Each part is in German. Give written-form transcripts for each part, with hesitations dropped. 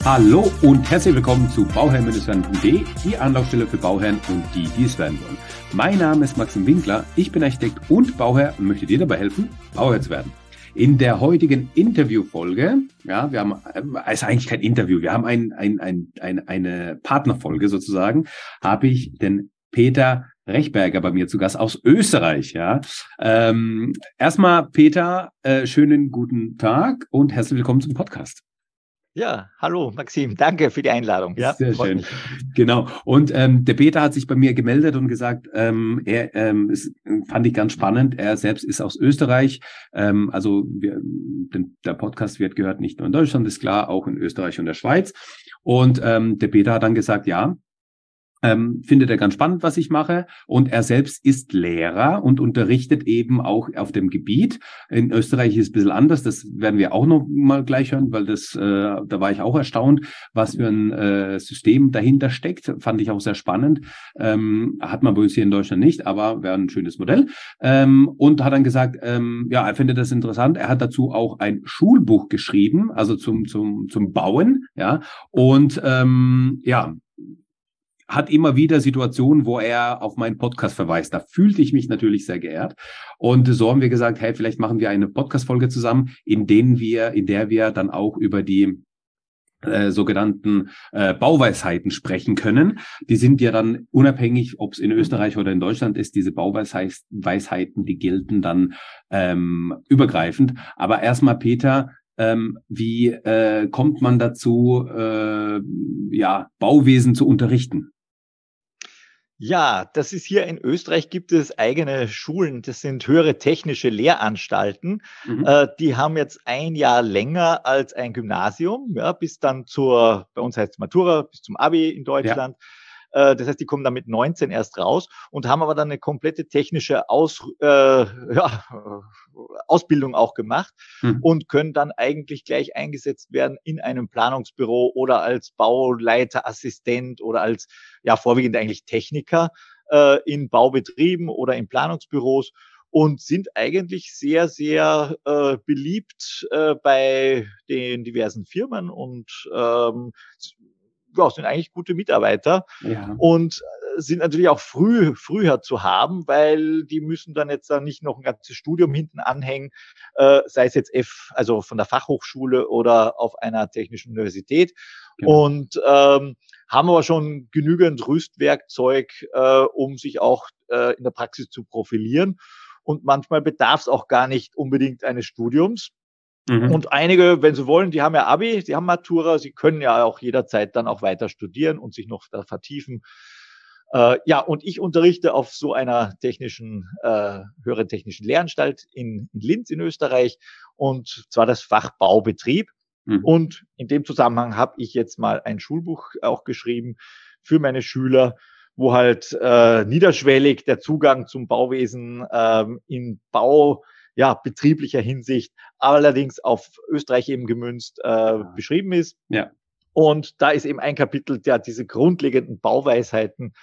Hallo und herzlich willkommen zu bauherr-werden.de, die Anlaufstelle für Bauherren und die, die es werden wollen. Mein Name ist Maxim Winkler, ich bin Architekt und Bauherr und möchte dir dabei helfen, Bauherr zu werden. In der heutigen Interviewfolge, ja, wir haben, ist eigentlich kein Interview, wir haben eine Partnerfolge sozusagen, habe ich den Peter Rechberger bei mir zu Gast aus Österreich, ja. Erstmal, Peter, schönen guten Tag und herzlich willkommen zum Podcast. Ja, hallo Maxim, danke für die Einladung. Ja, sehr schön. Mich. Genau. Und der Peter hat sich bei mir gemeldet und gesagt, fand ich ganz spannend. Er selbst ist aus Österreich. Der Podcast gehört nicht nur in Deutschland, ist klar, auch in Österreich und der Schweiz. Und der Peter hat dann gesagt, ja, findet er ganz spannend, was ich mache. Und er selbst ist Lehrer und unterrichtet eben auch auf dem Gebiet. In Österreich ist es ein bisschen anders. Das werden wir auch noch mal gleich hören, weil da war ich auch erstaunt, was für ein System dahinter steckt. Fand ich auch sehr spannend. Hat man bei uns hier in Deutschland nicht, aber wäre ein schönes Modell. Und hat dann gesagt, er findet das interessant. Er hat dazu auch ein Schulbuch geschrieben, also zum Bauen. Ja. Und hat immer wieder Situationen, wo er auf meinen Podcast verweist. Da fühlte ich mich natürlich sehr geehrt. Und so haben wir gesagt, hey, vielleicht machen wir eine Podcast-Folge zusammen, in der wir dann auch über die sogenannten Bauweisheiten sprechen können. Die sind ja dann unabhängig, ob es in Österreich oder in Deutschland ist, diese Bauweisheiten, die gelten dann übergreifend. Aber erstmal, Peter, wie kommt man dazu, Bauwesen zu unterrichten? Ja, das ist hier in Österreich gibt es eigene Schulen, das sind höhere technische Lehranstalten. Die haben jetzt ein Jahr länger als ein Gymnasium, ja, bis dann bei uns heißt es Matura, bis zum Abi in Deutschland. Ja. Das heißt, die kommen dann mit 19 erst raus und haben aber dann eine komplette technische Ausbildung auch gemacht und können dann eigentlich gleich eingesetzt werden in einem Planungsbüro oder als Bauleiterassistent oder als, vorwiegend eigentlich Techniker in Baubetrieben oder in Planungsbüros und sind eigentlich sehr, sehr beliebt bei den diversen Firmen und sind eigentlich gute Mitarbeiter und sind natürlich auch früher zu haben, weil die müssen dann jetzt nicht noch ein ganzes Studium hinten anhängen, sei es jetzt also von der Fachhochschule oder auf einer technischen Universität und haben aber schon genügend Rüstwerkzeug, um sich auch in der Praxis zu profilieren und manchmal bedarf es auch gar nicht unbedingt eines Studiums. Und einige, wenn sie wollen, die haben ja Abi, die haben Matura, sie können ja auch jederzeit dann auch weiter studieren und sich noch da vertiefen. Und ich unterrichte auf so einer höheren technischen Lehranstalt in Linz in Österreich und zwar das Fach Baubetrieb. Und in dem Zusammenhang habe ich jetzt mal ein Schulbuch auch geschrieben für meine Schüler, wo halt niederschwellig der Zugang zum Bauwesen in betrieblicher Hinsicht, allerdings auf Österreich eben gemünzt beschrieben ist. Ja. Und da ist eben ein Kapitel, diese grundlegenden Bauweisheiten.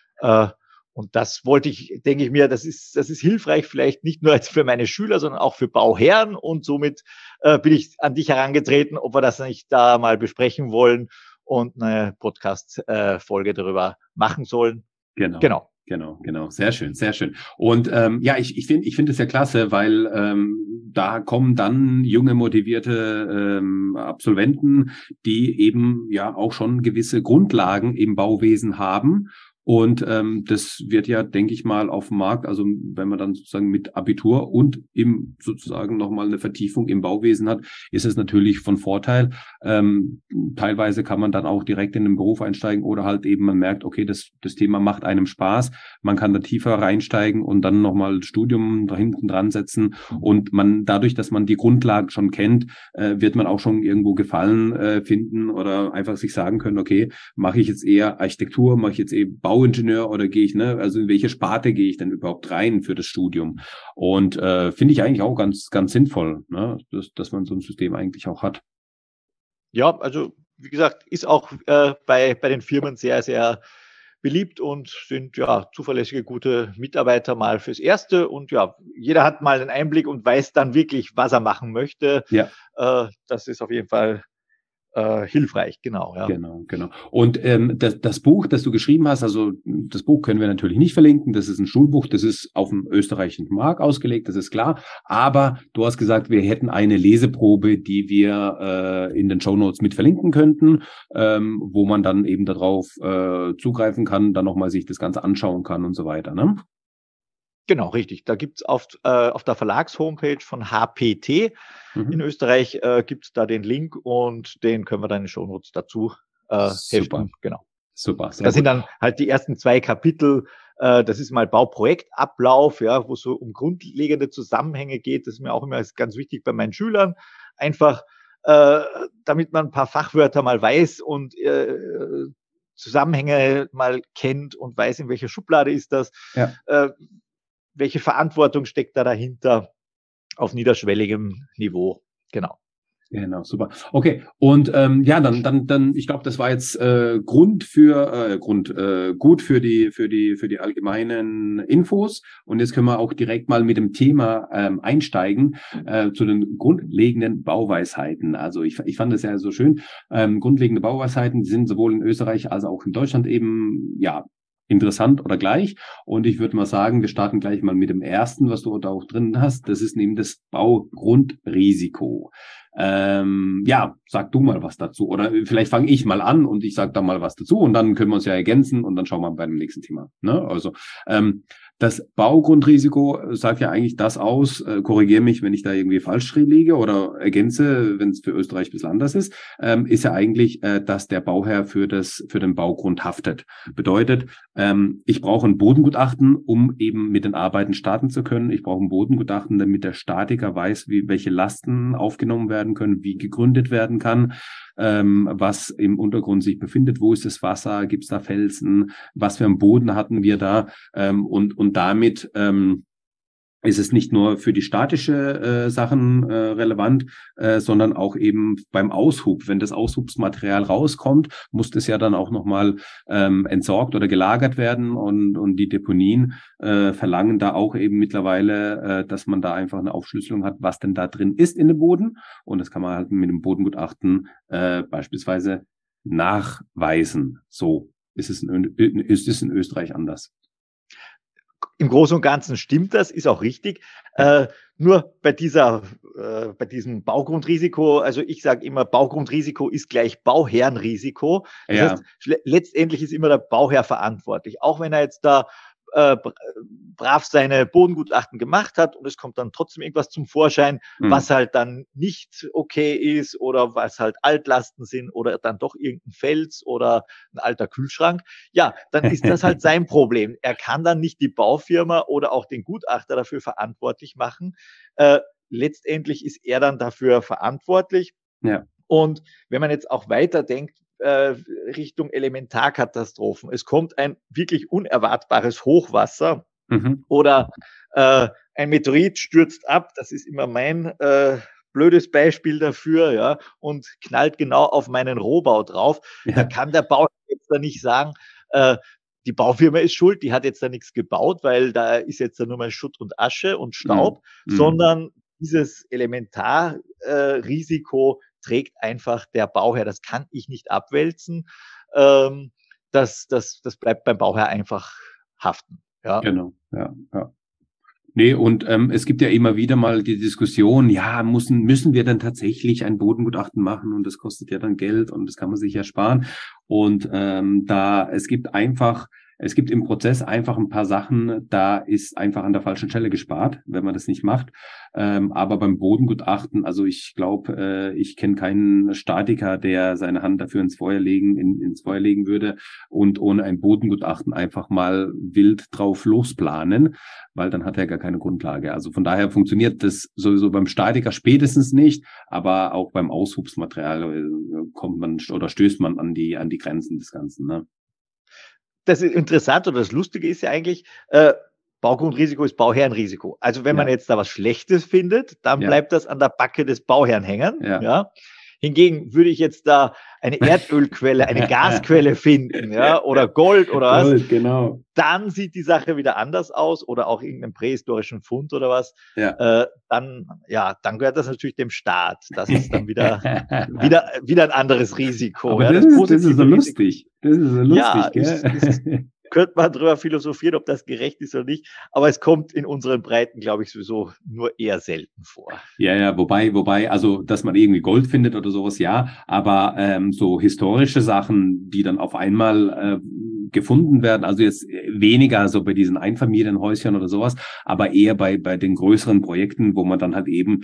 Und das denke ich mir, das ist hilfreich, vielleicht nicht nur jetzt für meine Schüler, sondern auch für Bauherren. Und somit bin ich an dich herangetreten, ob wir das nicht da mal besprechen wollen und eine Podcast-Folge darüber machen sollen. Genau. Sehr schön, sehr schön. Und ich finde es ja klasse, weil da kommen dann junge, motivierte Absolventen, die eben ja auch schon gewisse Grundlagen im Bauwesen haben. Und das wird ja, denke ich mal, auf dem Markt, also wenn man dann sozusagen mit Abitur und im sozusagen nochmal eine Vertiefung im Bauwesen hat, ist es natürlich von Vorteil. Teilweise kann man dann auch direkt in den Beruf einsteigen oder halt eben man merkt, okay, das Thema macht einem Spaß. Man kann da tiefer reinsteigen und dann nochmal Studium da hinten dran setzen. Und dadurch, dass man die Grundlagen schon kennt, wird man auch schon irgendwo Gefallen finden oder einfach sich sagen können, okay, mache ich jetzt eher Architektur, mache ich jetzt eher Bauingenieur oder gehe ich, also in welche Sparte gehe ich denn überhaupt rein für das Studium? Und finde ich eigentlich auch ganz, ganz sinnvoll, ne? dass man so ein System eigentlich auch hat. Ja, also wie gesagt, ist auch bei den Firmen sehr, sehr beliebt und sind zuverlässige, gute Mitarbeiter mal fürs Erste. Und jeder hat mal einen Einblick und weiß dann wirklich, was er machen möchte. Ja. Das ist auf jeden Fall hilfreich, genau. Ja. Genau. Und das Buch, das du geschrieben hast, also das Buch können wir natürlich nicht verlinken, das ist ein Schulbuch, das ist auf dem österreichischen Markt ausgelegt, das ist klar. Aber du hast gesagt, wir hätten eine Leseprobe, die wir in den Shownotes mit verlinken könnten, wo man dann eben darauf zugreifen kann, dann nochmal sich das Ganze anschauen kann und so weiter, ne? Genau, richtig. Da gibt's auf der Verlagshomepage von HPT in Österreich gibt's da den Link und den können wir dann in den Shownotes dazu heften. Genau. Super, sehr Da gut. sind dann halt die ersten 2 Kapitel. Das ist mal Bauprojektablauf, ja, wo es so um grundlegende Zusammenhänge geht. Das ist mir auch immer ganz wichtig bei meinen Schülern. Einfach, damit man ein paar Fachwörter mal weiß und Zusammenhänge mal kennt und weiß, in welcher Schublade ist das. Ja. Welche Verantwortung steckt da dahinter auf niederschwelligem Niveau? Genau. Genau, super. Okay, und dann, ich glaube, das war jetzt gut für die allgemeinen Infos. Und jetzt können wir auch direkt mal mit dem Thema einsteigen zu den grundlegenden Bauweisheiten. Also ich fand das ja so schön. Grundlegende Bauweisheiten sind sowohl in Österreich als auch in Deutschland eben interessant oder gleich. Und ich würde mal sagen, wir starten gleich mal mit dem ersten, was du da auch drin hast. Das ist nämlich das Baugrundrisiko. Sag du mal was dazu. Oder vielleicht fange ich mal an und ich sage da mal was dazu und dann können wir uns ja ergänzen und dann schauen wir bei dem nächsten Thema. Ne? Also das Baugrundrisiko sagt ja eigentlich das aus, korrigiere mich, wenn ich da irgendwie falsch liege oder ergänze, wenn es für Österreich ein bisschen anders ist ja eigentlich, dass der Bauherr für den Baugrund haftet. Bedeutet, ich brauche ein Bodengutachten, um eben mit den Arbeiten starten zu können. Ich brauche ein Bodengutachten, damit der Statiker weiß, welche Lasten aufgenommen werden können, wie gegründet werden kann, was im Untergrund sich befindet, wo ist das Wasser, gibt es da Felsen, was für einen Boden hatten wir da und damit ist es nicht nur für die statische Sachen relevant, sondern auch eben beim Aushub. Wenn das Aushubsmaterial rauskommt, muss das ja dann auch nochmal entsorgt oder gelagert werden und die Deponien verlangen da auch eben mittlerweile, dass man da einfach eine Aufschlüsselung hat, was denn da drin ist in dem Boden und das kann man halt mit dem Bodengutachten beispielsweise nachweisen. So ist es in Österreich anders. Im Großen und Ganzen stimmt das, ist auch richtig. Nur bei diesem Baugrundrisiko, also ich sage immer, Baugrundrisiko ist gleich Bauherrenrisiko. Das heißt, letztendlich ist immer der Bauherr verantwortlich. Auch wenn er jetzt da brav seine Bodengutachten gemacht hat und es kommt dann trotzdem irgendwas zum Vorschein, was halt dann nicht okay ist oder was halt Altlasten sind oder dann doch irgendein Fels oder ein alter Kühlschrank, ja, dann ist das halt sein Problem. Er kann dann nicht die Baufirma oder auch den Gutachter dafür verantwortlich machen. Letztendlich ist er dann dafür verantwortlich. Ja. Und wenn man jetzt auch weiterdenkt, Richtung Elementarkatastrophen. Es kommt ein wirklich unerwartbares Hochwasser oder ein Meteorit stürzt ab. Das ist immer mein blödes Beispiel dafür, ja, und knallt genau auf meinen Rohbau drauf. Ja. Da kann der Bauherr jetzt da nicht sagen, die Baufirma ist schuld, die hat jetzt da nichts gebaut, weil da ist jetzt da nur mal Schutt und Asche und Staub, sondern dieses Elementarrisiko trägt einfach der Bauherr. Das kann ich nicht abwälzen. Das bleibt beim Bauherr einfach haften. Ja. Genau, ja. Nee, und es gibt ja immer wieder mal die Diskussion, ja, müssen wir dann tatsächlich ein Bodengutachten machen und das kostet ja dann Geld und das kann man sich ja sparen. Und es gibt im Prozess einfach ein paar Sachen, da ist einfach an der falschen Stelle gespart, wenn man das nicht macht. Aber beim Bodengutachten, also ich glaube, ich kenne keinen Statiker, der seine Hand dafür ins Feuer legen würde und ohne ein Bodengutachten einfach mal wild drauf losplanen, weil dann hat er gar keine Grundlage. Also von daher funktioniert das sowieso beim Statiker spätestens nicht, aber auch beim Aushubsmaterial kommt man oder stößt man an die Grenzen des Ganzen, ne? Das ist interessant oder das Lustige ist ja eigentlich, Baugrundrisiko ist Bauherrenrisiko. Also wenn man jetzt da was Schlechtes findet, dann bleibt das an der Backe des Bauherrn hängen. Ja. Hingegen würde ich jetzt da eine Erdölquelle, eine Gasquelle finden, ja, oder Gold oder was, Gold, genau. Dann sieht die Sache wieder anders aus oder auch irgendeinen prähistorischen Fund oder was. Ja. Dann gehört das natürlich dem Staat. Das ist dann wieder ein anderes Risiko. Aber ja, das ist so positive Risiko. lustig. Das ist so lustig, gell? Könnte man drüber philosophieren, ob das gerecht ist oder nicht, aber es kommt in unseren Breiten, glaube ich, sowieso nur eher selten vor. Ja, wobei, also, dass man irgendwie Gold findet oder sowas, ja, aber so historische Sachen, die dann auf einmal gefunden werden, also jetzt weniger so bei diesen Einfamilienhäuschen oder sowas, aber eher bei den größeren Projekten, wo man dann halt eben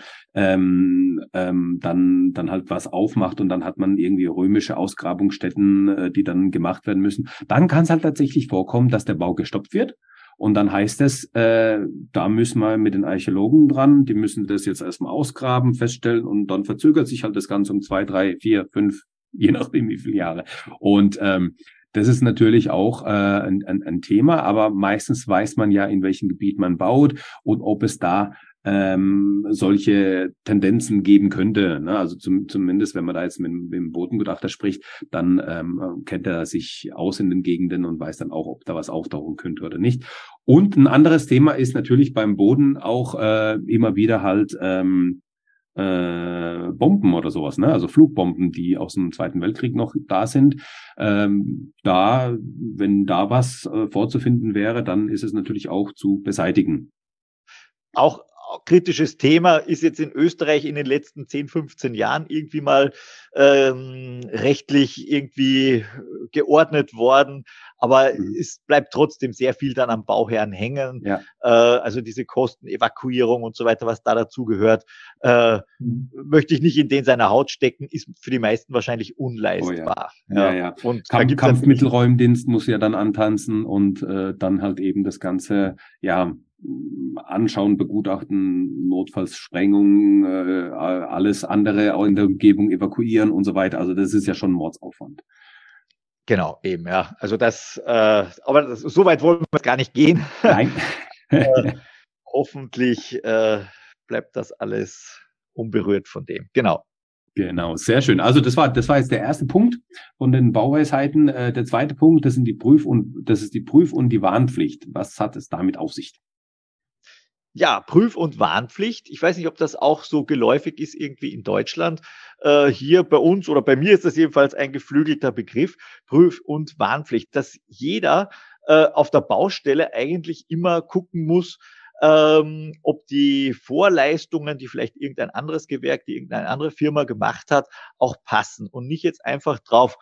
dann halt was aufmacht und dann hat man irgendwie römische Ausgrabungsstätten, die dann gemacht werden müssen. Dann kann es halt tatsächlich vorkommen, dass der Bau gestoppt wird. Und dann heißt es, da müssen wir mit den Archäologen dran, die müssen das jetzt erstmal ausgraben, feststellen und dann verzögert sich halt das Ganze um 2, 3, 4, 5, je nachdem wie viele Jahre. Und das ist natürlich auch ein Thema, aber meistens weiß man ja, in welchem Gebiet man baut und ob es da solche Tendenzen geben könnte. Ne? Also zumindest, wenn man da jetzt mit dem Bodengutachter spricht, dann kennt er sich aus in den Gegenden und weiß dann auch, ob da was auftauchen könnte oder nicht. Und ein anderes Thema ist natürlich beim Boden auch immer wieder halt Bomben oder sowas, ne? Also Flugbomben, die aus dem Zweiten Weltkrieg noch da sind. Wenn da was vorzufinden wäre, dann ist es natürlich auch zu beseitigen. Auch kritisches Thema ist jetzt in Österreich in den letzten 10, 15 Jahren irgendwie mal rechtlich irgendwie geordnet worden, aber es bleibt trotzdem sehr viel dann am Bauherrn hängen. Ja. Also diese Kosten, Evakuierung und so weiter, was da dazu gehört, möchte ich nicht in den seiner Haut stecken, ist für die meisten wahrscheinlich unleistbar. Oh ja. Und Kampfmittelräumdienst muss ja dann antanzen und dann halt eben das Ganze, anschauen, begutachten, notfalls Sprengung, alles andere auch in der Umgebung evakuieren und so weiter. Also das ist ja schon ein Mordsaufwand. Genau, eben, ja. Also aber so weit wollen wir gar nicht gehen. Nein. Hoffentlich bleibt das alles unberührt von dem. Genau. Genau, sehr schön. Also das war jetzt der erste Punkt von den Bauweisheiten. Der zweite Punkt, das ist die Prüf- und die Warnpflicht. Was hat es damit auf sich? Ja, Prüf- und Warnpflicht. Ich weiß nicht, ob das auch so geläufig ist irgendwie in Deutschland. Hier bei uns oder bei mir ist das jedenfalls ein geflügelter Begriff. Prüf- und Warnpflicht, dass jeder auf der Baustelle eigentlich immer gucken muss, ob die Vorleistungen, die vielleicht irgendein anderes Gewerk, die irgendeine andere Firma gemacht hat, auch passen und nicht jetzt einfach drauf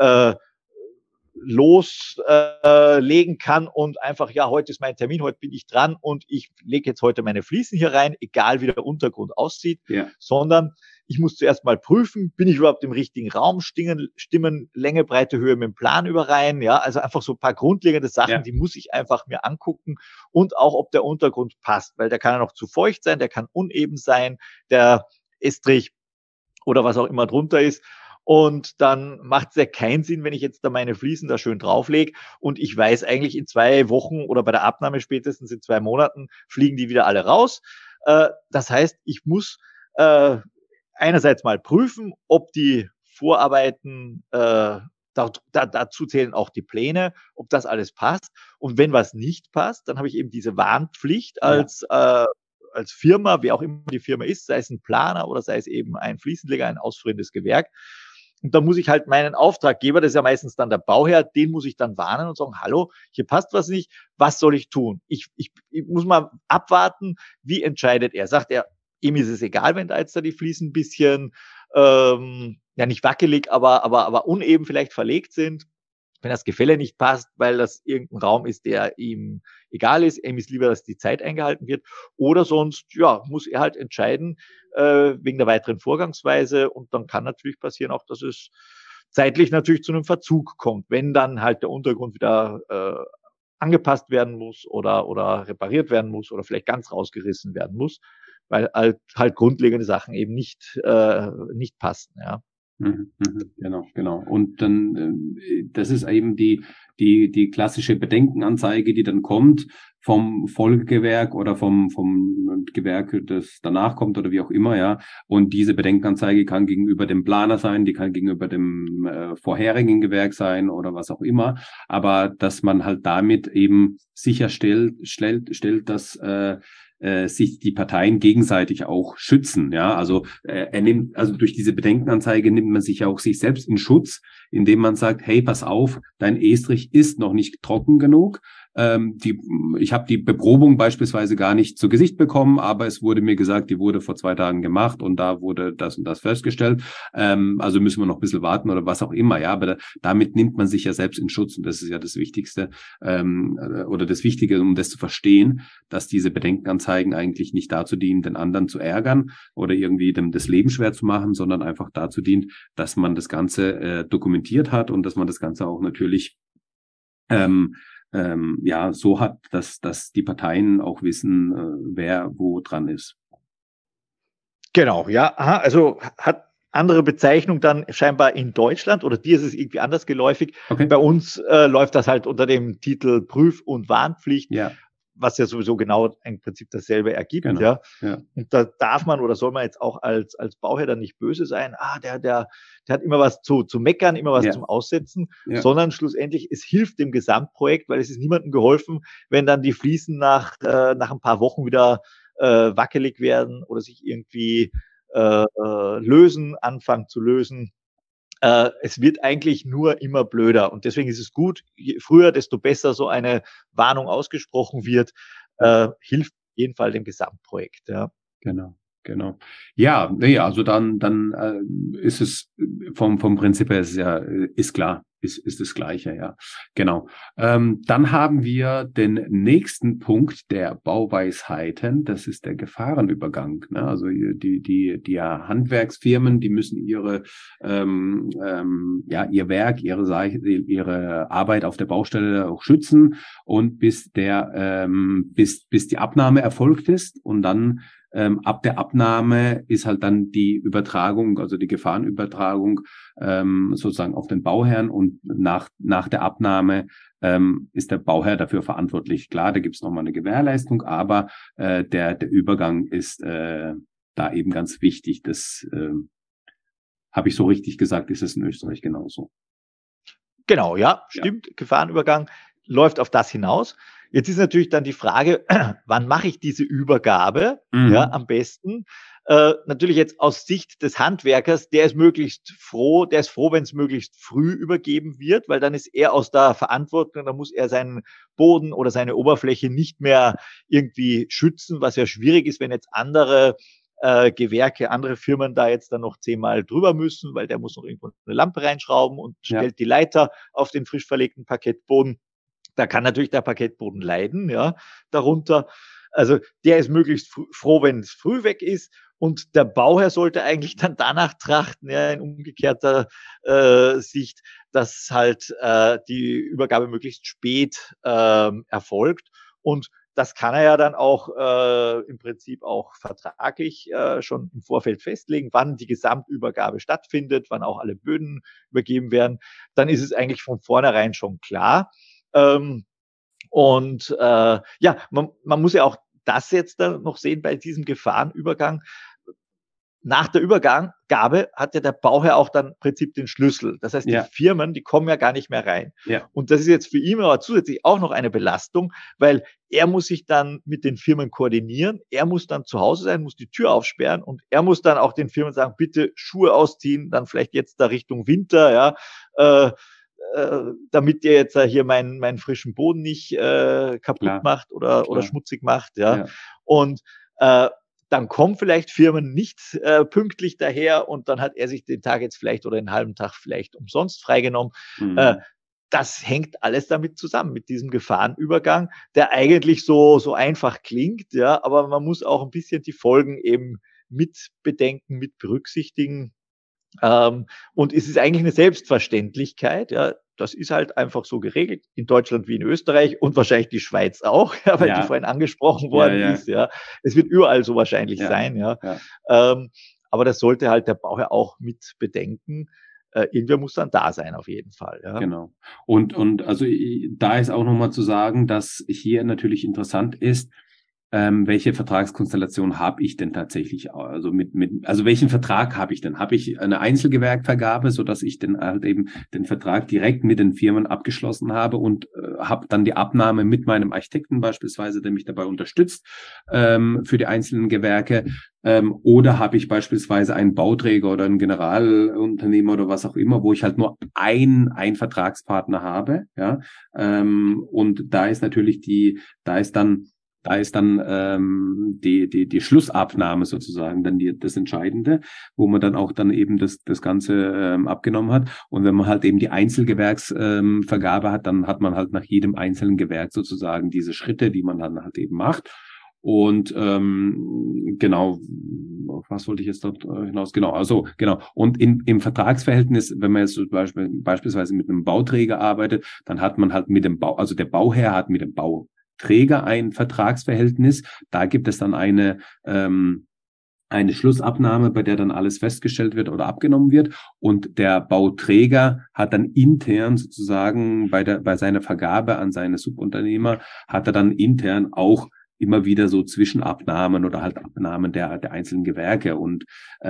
loslegen kann und einfach, ja, heute ist mein Termin, heute bin ich dran und ich lege jetzt heute meine Fliesen hier rein, egal wie der Untergrund aussieht, sondern ich muss zuerst mal prüfen, bin ich überhaupt im richtigen Raum, stimmen Länge, Breite, Höhe mit dem Plan überein, ja, also einfach so ein paar grundlegende Sachen, die muss ich einfach mir angucken und auch, ob der Untergrund passt, weil der kann ja noch zu feucht sein, der kann uneben sein, der Estrich oder was auch immer drunter ist. Und dann macht es ja keinen Sinn, wenn ich jetzt da meine Fliesen da schön drauflege und ich weiß eigentlich in 2 Wochen oder bei der Abnahme spätestens in 2 Monaten fliegen die wieder alle raus. Das heißt, ich muss einerseits mal prüfen, ob die Vorarbeiten, dazu zählen auch die Pläne, ob das alles passt. Und wenn was nicht passt, dann habe ich eben diese Warnpflicht als Firma, wer auch immer die Firma ist, sei es ein Planer oder sei es eben ein Fliesenleger, ein ausführendes Gewerk. Und da muss ich halt meinen Auftraggeber, das ist ja meistens dann der Bauherr, den muss ich dann warnen und sagen, hallo, hier passt was nicht, was soll ich tun? Ich muss mal abwarten, wie entscheidet er? Sagt er, ihm ist es egal, wenn da jetzt die Fliesen ein bisschen, nicht wackelig, aber uneben vielleicht verlegt sind. Wenn das Gefälle nicht passt, weil das irgendein Raum ist, der ihm egal ist, ihm ist lieber, dass die Zeit eingehalten wird. Oder sonst, muss er halt entscheiden, wegen der weiteren Vorgangsweise. Und dann kann natürlich passieren auch, dass es zeitlich natürlich zu einem Verzug kommt, wenn dann halt der Untergrund wieder angepasst werden muss oder repariert werden muss oder vielleicht ganz rausgerissen werden muss, weil halt grundlegende Sachen eben nicht passen, ja. Genau, genau. Und dann, das ist eben die klassische Bedenkenanzeige, die dann kommt vom Folgegewerk oder vom Gewerk, das danach kommt oder wie auch immer, ja. Und diese Bedenkenanzeige kann gegenüber dem Planer sein, die kann gegenüber dem vorherigen Gewerk sein oder was auch immer. Aber dass man halt damit eben sicherstellt, dass sich die Parteien gegenseitig auch schützen. Ja, also also durch diese Bedenkenanzeige nimmt man sich ja auch sich selbst in Schutz, indem man sagt, hey, pass auf, dein Estrich ist noch nicht trocken genug. Ich habe die Beprobung beispielsweise gar nicht zu Gesicht bekommen, aber es wurde mir gesagt, die wurde vor 2 Tagen gemacht und da wurde das und das festgestellt. Also müssen wir noch ein bisschen warten oder was auch immer. Ja, aber damit nimmt man sich ja selbst in Schutz und das ist ja das Wichtigste oder das Wichtige, um das zu verstehen, dass diese Bedenkenanzeigen eigentlich nicht dazu dienen, den anderen zu ärgern oder irgendwie dem das Leben schwer zu machen, sondern einfach dazu dient, dass man das Ganze dokumentiert hat und dass man das Ganze auch natürlich so hat, dass die Parteien auch wissen, wer wo dran ist. Genau, ja. Aha, also hat andere Bezeichnung dann scheinbar in Deutschland oder dir ist es irgendwie anders geläufig. Okay. Bei uns läuft das halt unter dem Titel Prüf- und Warnpflicht. Ja. Was ja sowieso genau im Prinzip dasselbe ergibt, genau. Ja. Und da darf man oder soll man jetzt auch als Bauherr dann nicht böse sein, der hat immer was zu meckern, immer was zum Aussetzen, sondern schlussendlich, es hilft dem Gesamtprojekt, weil es ist niemandem geholfen, wenn dann die Fliesen nach ein paar Wochen wieder wackelig werden oder sich irgendwie anfangen zu lösen. Es wird eigentlich nur immer blöder und deswegen ist es gut, je früher, desto besser so eine Warnung ausgesprochen wird, hilft auf jeden Fall dem Gesamtprojekt, ja. Genau. Ja, nee, also dann ist es vom Prinzip her ist klar, ist das Gleiche, ja. Genau. Dann haben wir den nächsten Punkt der Bauweisheiten, das ist der Gefahrenübergang. Ne? Also die Handwerksfirmen, die müssen ihr Werk, ihre Arbeit auf der Baustelle auch schützen und bis die Abnahme erfolgt ist und dann ab der Abnahme ist halt dann die Übertragung, also die Gefahrenübertragung sozusagen auf den Bauherrn und nach der Abnahme ist der Bauherr dafür verantwortlich. Klar, da gibt's nochmal eine Gewährleistung, aber der Übergang ist da eben ganz wichtig. Das habe ich so richtig gesagt, ist es in Österreich genauso. Genau, ja, stimmt. Ja. Gefahrenübergang läuft auf das hinaus. Jetzt ist natürlich dann die Frage, wann mache ich diese Übergabe am besten? Natürlich jetzt aus Sicht des Handwerkers, der ist froh, wenn es möglichst früh übergeben wird, weil dann ist er aus der Verantwortung, dann muss er seinen Boden oder seine Oberfläche nicht mehr irgendwie schützen, was ja schwierig ist, wenn jetzt andere Gewerke, andere Firmen da jetzt dann noch 10-mal drüber müssen, weil der muss noch irgendwo eine Lampe reinschrauben und stellt die Leiter auf den frisch verlegten Parkettboden. Da kann natürlich der Parkettboden leiden, ja, darunter. Also der ist möglichst froh, wenn es früh weg ist. Und der Bauherr sollte eigentlich dann danach trachten, ja, in umgekehrter Sicht, dass halt die Übergabe möglichst spät erfolgt. Und das kann er ja dann auch im Prinzip auch vertraglich schon im Vorfeld festlegen, wann die Gesamtübergabe stattfindet, wann auch alle Böden übergeben werden. Dann ist es eigentlich von vornherein schon klar. Man muss ja auch das jetzt dann noch sehen bei diesem Gefahrenübergang. Nach der Übergabe hat ja der Bauherr auch dann im Prinzip den Schlüssel. Das heißt, die Firmen, die kommen ja gar nicht mehr rein. Ja. Und das ist jetzt für ihn aber zusätzlich auch noch eine Belastung, weil er muss sich dann mit den Firmen koordinieren. Er muss dann zu Hause sein, muss die Tür aufsperren und er muss dann auch den Firmen sagen, bitte Schuhe ausziehen, dann vielleicht jetzt da Richtung Winter, ja, damit ihr jetzt hier meinen frischen Boden nicht kaputt macht oder schmutzig macht, ja. Und dann kommen vielleicht Firmen nicht pünktlich daher und dann hat er sich den Tag jetzt vielleicht oder den halben Tag vielleicht umsonst freigenommen. Das hängt alles damit zusammen, mit diesem Gefahrenübergang, der eigentlich so einfach klingt, ja, aber man muss auch ein bisschen die Folgen eben mit bedenken, mit berücksichtigen. Und es ist eigentlich eine Selbstverständlichkeit, ja. Das ist halt einfach so geregelt, in Deutschland wie in Österreich und wahrscheinlich die Schweiz auch, ja, weil die vorhin angesprochen worden ist, ja. Es wird überall so wahrscheinlich sein, ja. aber das sollte halt der Bauherr auch mit bedenken. Irgendwer muss dann da sein, auf jeden Fall. Ja. Genau. Und also da ist auch nochmal zu sagen, dass hier natürlich interessant ist, welche Vertragskonstellation habe ich denn tatsächlich? Also also welchen Vertrag habe ich denn? Habe ich eine Einzelgewerkvergabe, so dass ich dann halt eben den Vertrag direkt mit den Firmen abgeschlossen habe und habe dann die Abnahme mit meinem Architekten beispielsweise, der mich dabei unterstützt für die einzelnen Gewerke? Oder habe ich beispielsweise einen Bauträger oder einen Generalunternehmer oder was auch immer, wo ich halt nur einen Vertragspartner habe, ja? Und da ist natürlich da ist dann die Schlussabnahme sozusagen dann das Entscheidende, wo man dann auch dann eben das Ganze abgenommen hat. Und wenn man halt eben die Einzelgewerksvergabe hat, dann hat man halt nach jedem einzelnen Gewerk sozusagen diese Schritte, die man dann halt eben macht. Und genau, auf was wollte ich jetzt dort hinaus? Genau, also genau. Und im Vertragsverhältnis, wenn man jetzt beispielsweise mit einem Bauträger arbeitet, dann hat man halt mit dem also der Bauherr hat mit dem Bauträger ein Vertragsverhältnis. Da gibt es dann eine Schlussabnahme, bei der dann alles festgestellt wird oder abgenommen wird. Und der Bauträger hat dann intern sozusagen bei seiner Vergabe an seine Subunternehmer, hat er dann intern auch immer wieder so Zwischenabnahmen oder halt Abnahmen der einzelnen Gewerke und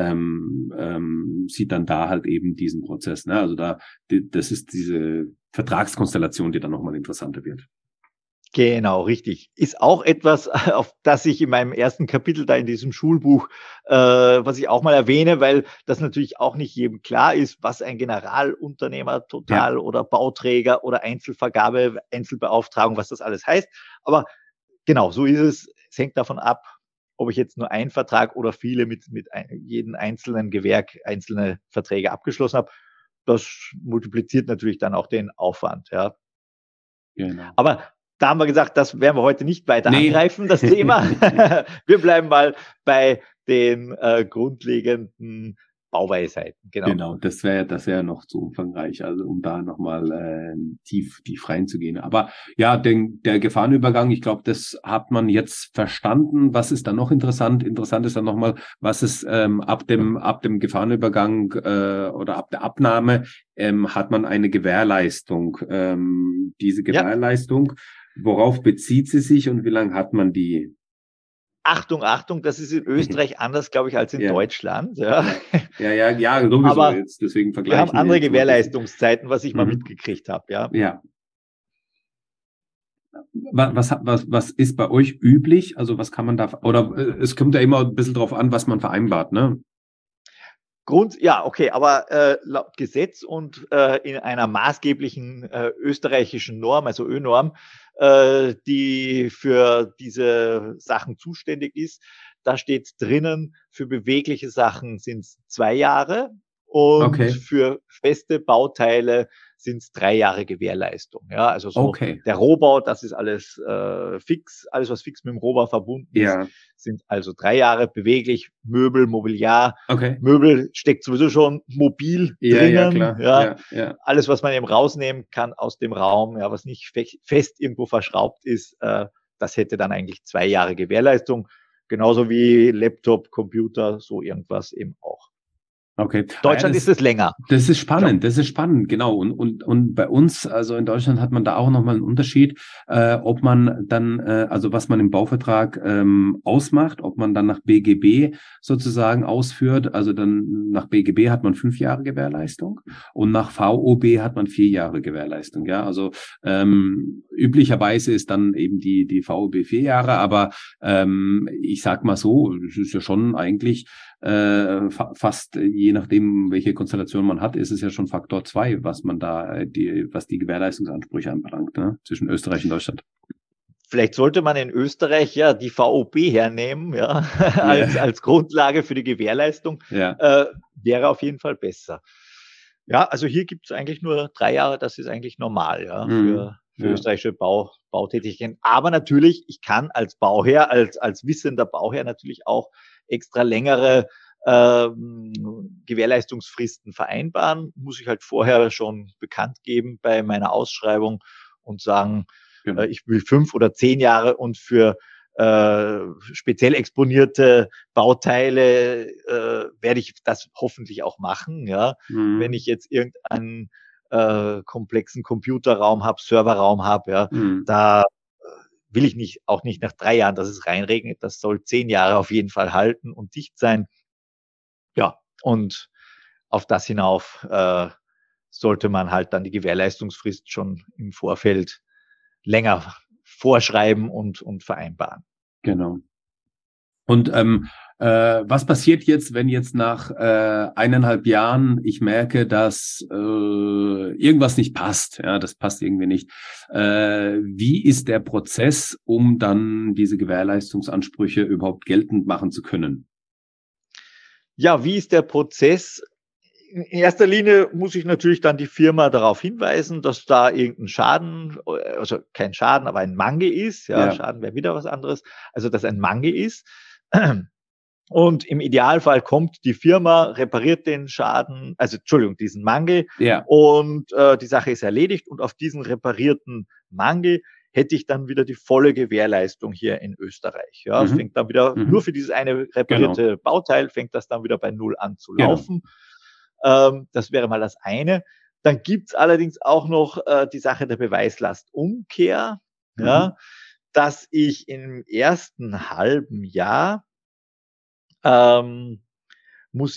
sieht dann da halt eben diesen Prozess. Ne? Also das ist diese Vertragskonstellation, die dann nochmal interessanter wird. Genau, richtig. Ist auch etwas, auf das ich in meinem ersten Kapitel da in diesem Schulbuch, was ich auch mal erwähne, weil das natürlich auch nicht jedem klar ist, was ein Generalunternehmer total oder Bauträger oder Einzelvergabe, Einzelbeauftragung, was das alles heißt. Aber genau, so ist es. Es hängt davon ab, ob ich jetzt nur einen Vertrag oder viele mit jedem einzelnen Gewerk einzelne Verträge abgeschlossen habe. Das multipliziert natürlich dann auch den Aufwand, ja. Genau. Aber da haben wir gesagt, das werden wir heute nicht weiter angreifen, das Thema. Wir bleiben mal bei den grundlegenden Bauweisheiten. Genau, das wäre noch zu umfangreich, also um da nochmal tief reinzugehen. Aber ja, der Gefahrenübergang, ich glaube, das hat man jetzt verstanden. Was ist dann noch interessant? Interessant ist dann nochmal, was ist ab dem Gefahrenübergang oder ab der Abnahme hat man eine Gewährleistung. Diese Gewährleistung, worauf bezieht sie sich und wie lange hat man die? Achtung, Achtung, das ist in Österreich anders, glaube ich, als in Deutschland. Ja, sowieso. Aber jetzt deswegen vergleichen wir haben andere Gewährleistungszeiten, was ich mal mitgekriegt habe. Ja. Was ist bei euch üblich? Also was kann man da, oder es kommt ja immer ein bisschen drauf an, was man vereinbart, ne? Okay, aber laut Gesetz und in einer maßgeblichen österreichischen Norm, also ÖNorm, die für diese Sachen zuständig ist, da steht drinnen, für bewegliche Sachen sind es 2 Jahre und für feste Bauteile sind es 3 Jahre Gewährleistung. Ja, also so der Rohbau, das ist alles fix, alles was fix mit dem Rohbau verbunden ist, sind also 3 Jahre beweglich, Möbel, Mobiliar. Möbel steckt sowieso schon mobil drinnen. Ja, alles, was man eben rausnehmen kann aus dem Raum, ja, was nicht fest irgendwo verschraubt ist, das hätte dann eigentlich 2 Jahre Gewährleistung. Genauso wie Laptop, Computer, so irgendwas eben auch. Okay. Deutschland ist es länger. Das ist spannend, genau. Und bei uns, also in Deutschland hat man da auch nochmal einen Unterschied, ob man dann, also was man im Bauvertrag ausmacht, ob man dann nach BGB sozusagen ausführt. Also dann nach BGB hat man 5 Jahre Gewährleistung und nach VOB hat man 4 Jahre Gewährleistung. Ja, also üblicherweise ist dann eben die VOB 4 Jahre, aber ich sag mal so, es ist ja schon eigentlich fast je nachdem, welche Konstellation man hat, ist es ja schon Faktor 2, was man da, was die Gewährleistungsansprüche anbelangt, ne? Zwischen Österreich und Deutschland. Vielleicht sollte man in Österreich ja die VOB hernehmen, ja, als Grundlage für die Gewährleistung, wäre auf jeden Fall besser. Ja, also hier gibt es eigentlich nur 3 Jahre, das ist eigentlich normal, ja, für österreichische Bautätigkeiten. Aber natürlich, ich kann als Bauherr, als wissender Bauherr natürlich auch extra längere Gewährleistungsfristen vereinbaren, muss ich halt vorher schon bekannt geben bei meiner Ausschreibung und sagen, ich will 5 oder 10 Jahre und für speziell exponierte Bauteile werde ich das hoffentlich auch machen. Ja, wenn ich jetzt irgendeinen komplexen Computerraum habe, Serverraum habe, ja, da will ich nicht, auch nicht nach 3 Jahren, dass es reinregnet. Das soll 10 Jahre auf jeden Fall halten und dicht sein. Ja, und auf das hinauf sollte man halt dann die Gewährleistungsfrist schon im Vorfeld länger vorschreiben und vereinbaren. Genau. Und was passiert jetzt, wenn jetzt nach 1,5 Jahren ich merke, dass irgendwas nicht passt? Ja, das passt irgendwie nicht. Wie ist der Prozess, um dann diese Gewährleistungsansprüche überhaupt geltend machen zu können? Ja, wie ist der Prozess? In erster Linie muss ich natürlich dann die Firma darauf hinweisen, dass da irgendein Schaden, also kein Schaden, aber ein Mangel ist. Ja, Schaden wäre wieder was anderes. Also, dass ein Mangel ist. Und im Idealfall kommt die Firma, repariert den Schaden, also Entschuldigung, diesen Mangel. Und die Sache ist erledigt. Und auf diesen reparierten Mangel hätte ich dann wieder die volle Gewährleistung hier in Österreich. Ja, es fängt dann wieder, nur für dieses eine reparierte Bauteil fängt das dann wieder bei 0 an zu laufen. Das wäre mal das eine. Dann gibt's allerdings auch noch die Sache der Beweislastumkehr, ja, dass ich im ersten halben Jahr muss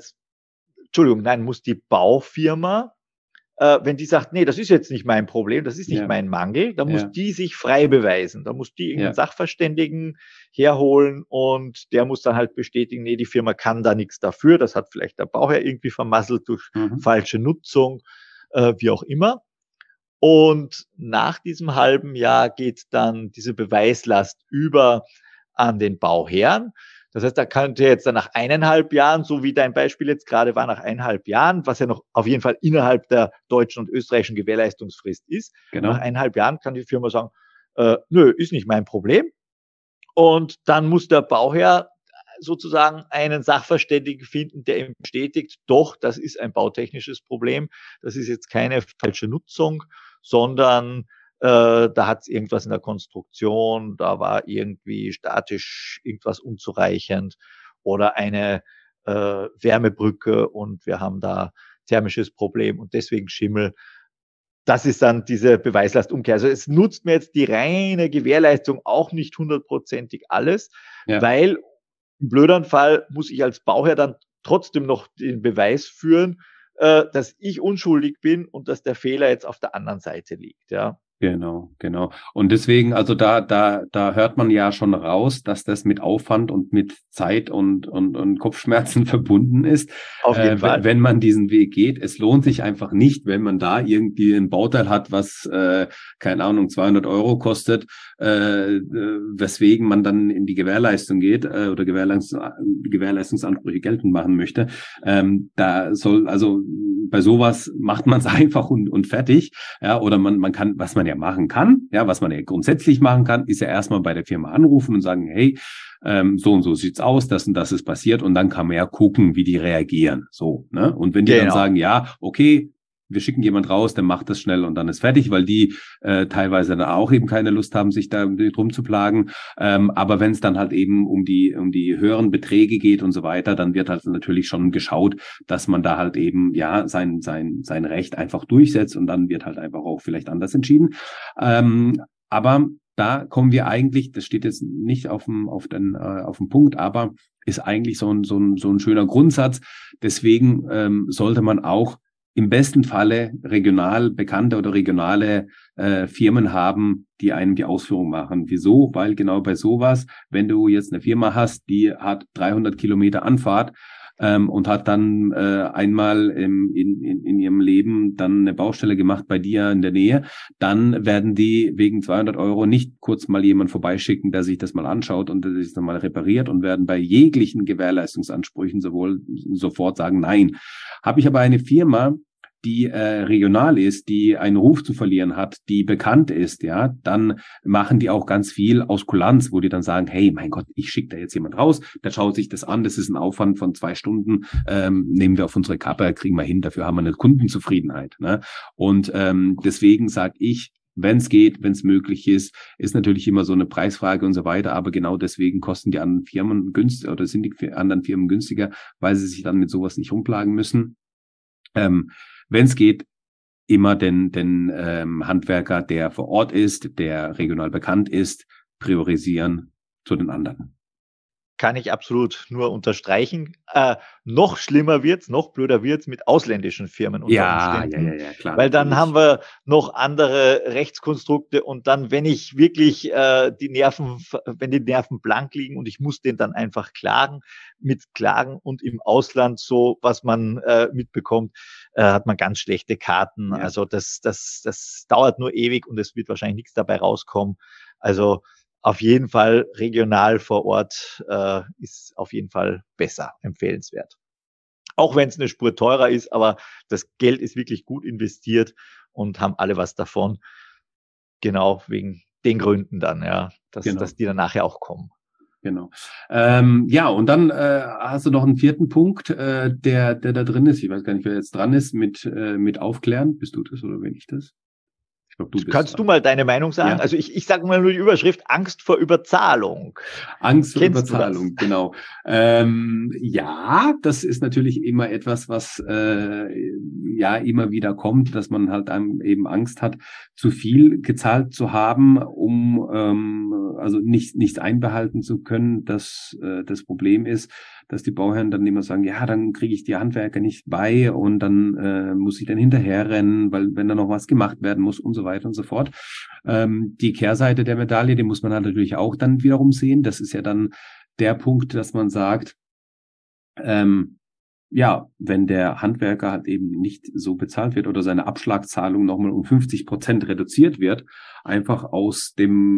die Baufirma, wenn die sagt, nee, das ist jetzt nicht mein Problem, das ist nicht mein Mangel, dann muss die sich frei beweisen. Da muss die irgendeinen Sachverständigen herholen und der muss dann halt bestätigen, nee, die Firma kann da nichts dafür. Das hat vielleicht der Bauherr irgendwie vermasselt durch falsche Nutzung, wie auch immer. Und nach diesem halben Jahr geht dann diese Beweislast über an den Bauherrn. Das heißt, da könnte jetzt dann nach 1,5 Jahren, so wie dein Beispiel jetzt gerade war, nach 1,5 Jahren, was ja noch auf jeden Fall innerhalb der deutschen und österreichischen Gewährleistungsfrist ist, nach 1,5 Jahren kann die Firma sagen, nö, ist nicht mein Problem. Und dann muss der Bauherr sozusagen einen Sachverständigen finden, der ihm bestätigt, doch, das ist ein bautechnisches Problem, das ist jetzt keine falsche Nutzung, sondern da hat es irgendwas in der Konstruktion, da war irgendwie statisch irgendwas unzureichend oder eine Wärmebrücke und wir haben da thermisches Problem und deswegen Schimmel. Das ist dann diese Beweislastumkehr. Also es nutzt mir jetzt die reine Gewährleistung auch nicht 100%ig alles, weil im blöderen Fall muss ich als Bauherr dann trotzdem noch den Beweis führen, dass ich unschuldig bin und dass der Fehler jetzt auf der anderen Seite liegt, ja. Genau. Und deswegen, also da hört man ja schon raus, dass das mit Aufwand und mit Zeit und Kopfschmerzen verbunden ist. Auf jeden Fall. Wenn man diesen Weg geht. Es lohnt sich einfach nicht, wenn man da irgendwie ein Bauteil hat, was, keine Ahnung, 200 Euro kostet, weswegen man dann in die Gewährleistung geht, oder Gewährleistungsansprüche geltend machen möchte. Also bei sowas macht man es einfach und fertig. Ja, oder man kann, was man ja machen kann, was man ja grundsätzlich machen kann, ist ja erstmal bei der Firma anrufen und sagen, hey, so und so sieht's aus, das und das ist passiert, und dann kann man ja gucken, wie die reagieren. So, ne? Und wenn die dann sagen, ja, okay, wir schicken jemand raus, der macht das schnell und dann ist fertig, weil die teilweise dann auch eben keine Lust haben, sich da drum zu plagen. Aber wenn es dann halt eben um die höheren Beträge geht und so weiter, dann wird halt natürlich schon geschaut, dass man da halt eben sein Recht einfach durchsetzt, und dann wird halt einfach auch vielleicht anders entschieden. Aber da kommen wir eigentlich, das steht jetzt nicht auf dem Punkt, aber ist eigentlich so ein schöner Grundsatz. Deswegen sollte man auch im besten Falle regional bekannte oder regionale Firmen haben, die einem die Ausführung machen. Wieso? Weil genau bei sowas, wenn du jetzt eine Firma hast, die hat 300 Kilometer Anfahrt und hat dann einmal in ihrem Leben dann eine Baustelle gemacht bei dir in der Nähe, dann werden die wegen 200 Euro nicht kurz mal jemand vorbeischicken, der sich das mal anschaut und der sich das mal repariert, und werden bei jeglichen Gewährleistungsansprüchen sofort sagen, nein. Habe ich aber eine Firma, die regional ist, die einen Ruf zu verlieren hat, die bekannt ist, ja, dann machen die auch ganz viel aus Kulanz, wo die dann sagen, hey, mein Gott, ich schicke da jetzt jemand raus, der schaut sich das an, das ist ein Aufwand von 2 Stunden, nehmen wir auf unsere Kappe, kriegen wir hin, dafür haben wir eine Kundenzufriedenheit, ne? Und deswegen sage ich, wenn es geht, wenn es möglich ist. Ist natürlich immer so eine Preisfrage und so weiter, aber genau deswegen kosten die anderen Firmen günstiger oder sind die anderen Firmen günstiger, weil sie sich dann mit sowas nicht rumplagen müssen. Wenn es geht, immer den Handwerker, der vor Ort ist, der regional bekannt ist, priorisieren zu den anderen. Kann ich absolut nur unterstreichen. Noch schlimmer wird's, noch blöder wird's mit ausländischen Firmen unter Umständen. Ja, klar. Weil dann haben wir noch andere Rechtskonstrukte und dann, wenn ich wirklich wenn die Nerven blank liegen und ich muss den dann einfach klagen, mit Klagen und im Ausland so, was man mitbekommt, hat man ganz schlechte Karten. Ja. Also das dauert nur ewig und es wird wahrscheinlich nichts dabei rauskommen. Also auf jeden Fall regional vor Ort ist auf jeden Fall besser, empfehlenswert. Auch wenn es eine Spur teurer ist, aber das Geld ist wirklich gut investiert und haben alle was davon. Genau, wegen den Gründen dann, ja, dass die dann nachher auch kommen. Genau. Ja, und dann hast du noch einen vierten Punkt, der da drin ist. Ich weiß gar nicht, wer jetzt dran ist, mit Aufklären. Bist du das oder bin ich das? Kannst du mal deine Meinung sagen? Ja. Also ich sage mal nur die Überschrift, Angst vor Überzahlung. Angst vor Überzahlung, genau. Ja, das ist natürlich immer etwas, was immer wieder kommt, dass man halt eben Angst hat, zu viel gezahlt zu haben, um also nichts einbehalten zu können. Das Problem ist, dass die Bauherren dann immer sagen, ja, dann kriege ich die Handwerker nicht bei und dann muss ich dann hinterherrennen, weil wenn da noch was gemacht werden muss und so weiter und so fort. Die Kehrseite der Medaille, die muss man halt natürlich auch dann wiederum sehen. Das ist ja dann der Punkt, dass man sagt, wenn der Handwerker halt eben nicht so bezahlt wird oder seine Abschlagszahlung nochmal um 50% reduziert wird, einfach aus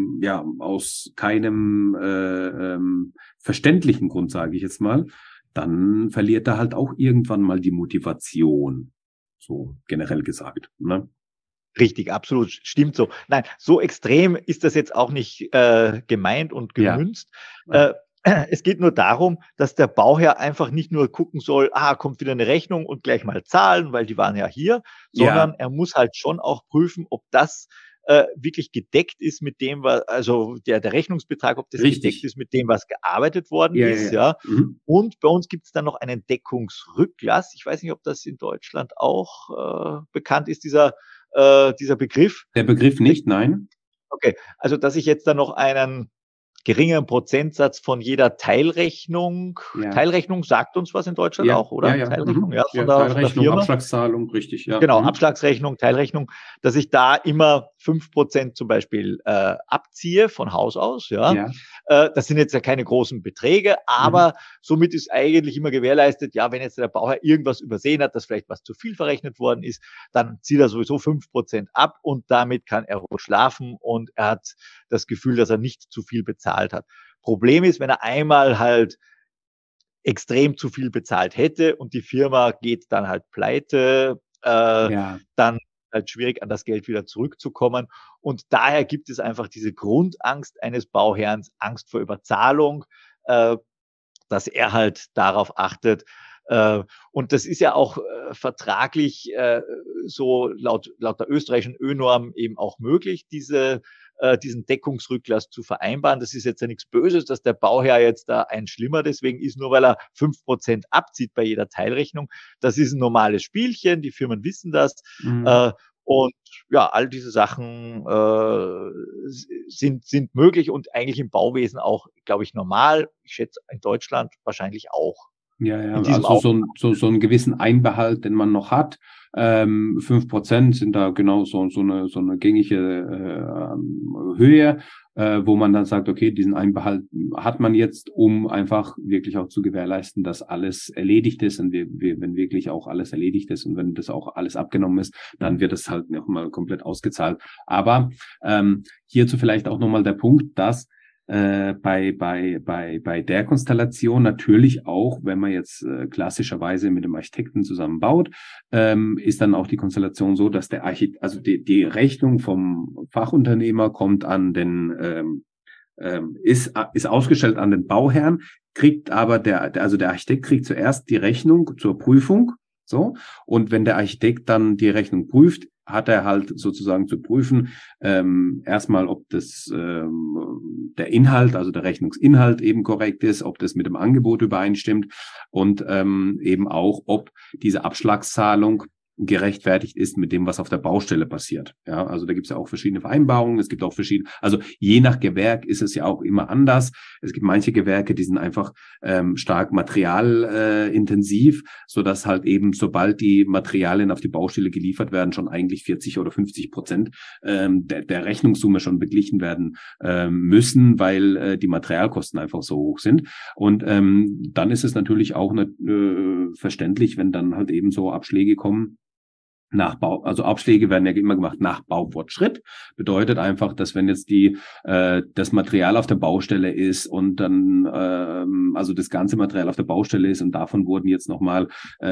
keinem verständlichen Grund, sage ich jetzt mal, dann verliert er halt auch irgendwann mal die Motivation, so generell gesagt, ne? Richtig, absolut, stimmt so. Nein, so extrem ist das jetzt auch nicht gemeint und gemünzt. Ja. Es geht nur darum, dass der Bauherr einfach nicht nur gucken soll, kommt wieder eine Rechnung und gleich mal zahlen, weil die waren ja hier, sondern er muss halt schon auch prüfen, ob das wirklich gedeckt ist mit dem, also der Rechnungsbetrag, ob das gedeckt ist mit dem, was gearbeitet worden ist. Ja. Mhm. Und bei uns gibt es dann noch einen Deckungsrücklass. Ich weiß nicht, ob das in Deutschland auch bekannt ist, dieser Begriff. Der Begriff nicht, nein. Okay, also dass ich jetzt dann noch einen geringeren Prozentsatz von jeder Teilrechnung. Ja. Teilrechnung sagt uns was in Deutschland auch, oder? Ja. Teilrechnung, von der Firma. Abschlagszahlung, richtig, ja. Genau, Abschlagsrechnung, Teilrechnung, dass ich da immer 5% zum Beispiel abziehe von Haus aus, ja. Das sind jetzt ja keine großen Beträge, aber somit ist eigentlich immer gewährleistet, ja, wenn jetzt der Bauherr irgendwas übersehen hat, dass vielleicht was zu viel verrechnet worden ist, dann zieht er sowieso 5% ab und damit kann er ruhig schlafen und er hat das Gefühl, dass er nicht zu viel bezahlt hat. Problem ist, wenn er einmal halt extrem zu viel bezahlt hätte und die Firma geht dann halt pleite, dann halt schwierig, an das Geld wieder zurückzukommen. Und daher gibt es einfach diese Grundangst eines Bauherrns, Angst vor Überzahlung, dass er halt darauf achtet. Und das ist ja auch vertraglich so laut der österreichischen ÖNorm eben auch möglich, diesen Deckungsrücklass zu vereinbaren. Das ist jetzt ja nichts Böses, dass der Bauherr jetzt da ein Schlimmer deswegen ist, nur weil er 5% abzieht bei jeder Teilrechnung. Das ist ein normales Spielchen, die Firmen wissen das. Und ja, all diese Sachen sind möglich und eigentlich im Bauwesen auch, glaube ich, normal. Ich schätze in Deutschland wahrscheinlich auch. Ja, also so einen gewissen Einbehalt, den man noch hat. 5% sind da genau so eine gängige Höhe, wo man dann sagt, okay, diesen Einbehalt hat man jetzt, um einfach wirklich auch zu gewährleisten, dass alles erledigt ist und wenn wirklich auch alles erledigt ist und wenn das auch alles abgenommen ist, dann wird es halt nochmal komplett ausgezahlt. Aber hierzu vielleicht auch nochmal der Punkt, dass bei der Konstellation natürlich auch, wenn man jetzt klassischerweise mit dem Architekten zusammenbaut, ist dann auch die Konstellation so, dass die Rechnung vom Fachunternehmer kommt an den ist ausgestellt an den Bauherrn, kriegt aber der Architekt kriegt zuerst die Rechnung zur Prüfung. So, und wenn der Architekt dann die Rechnung prüft, hat er halt sozusagen zu prüfen, erstmal, ob das der Inhalt, also der Rechnungsinhalt eben korrekt ist, ob das mit dem Angebot übereinstimmt und eben auch, ob diese Abschlagszahlung gerechtfertigt ist mit dem, was auf der Baustelle passiert. Ja, also da gibt es ja auch verschiedene Vereinbarungen, es gibt auch verschiedene, also je nach Gewerk ist es ja auch immer anders. Es gibt manche Gewerke, die sind einfach stark materialintensiv, so dass halt eben, sobald die Materialien auf die Baustelle geliefert werden, schon eigentlich 40 oder 50% der Rechnungssumme schon beglichen werden müssen, weil die Materialkosten einfach so hoch sind. Und dann ist es natürlich auch verständlich, wenn dann halt eben so Abschläge kommen, also Abschläge werden ja immer gemacht nach Baufortschritt. Bedeutet einfach, dass wenn jetzt das Material auf der Baustelle ist und dann also das ganze Material auf der Baustelle ist und davon wurden jetzt nochmal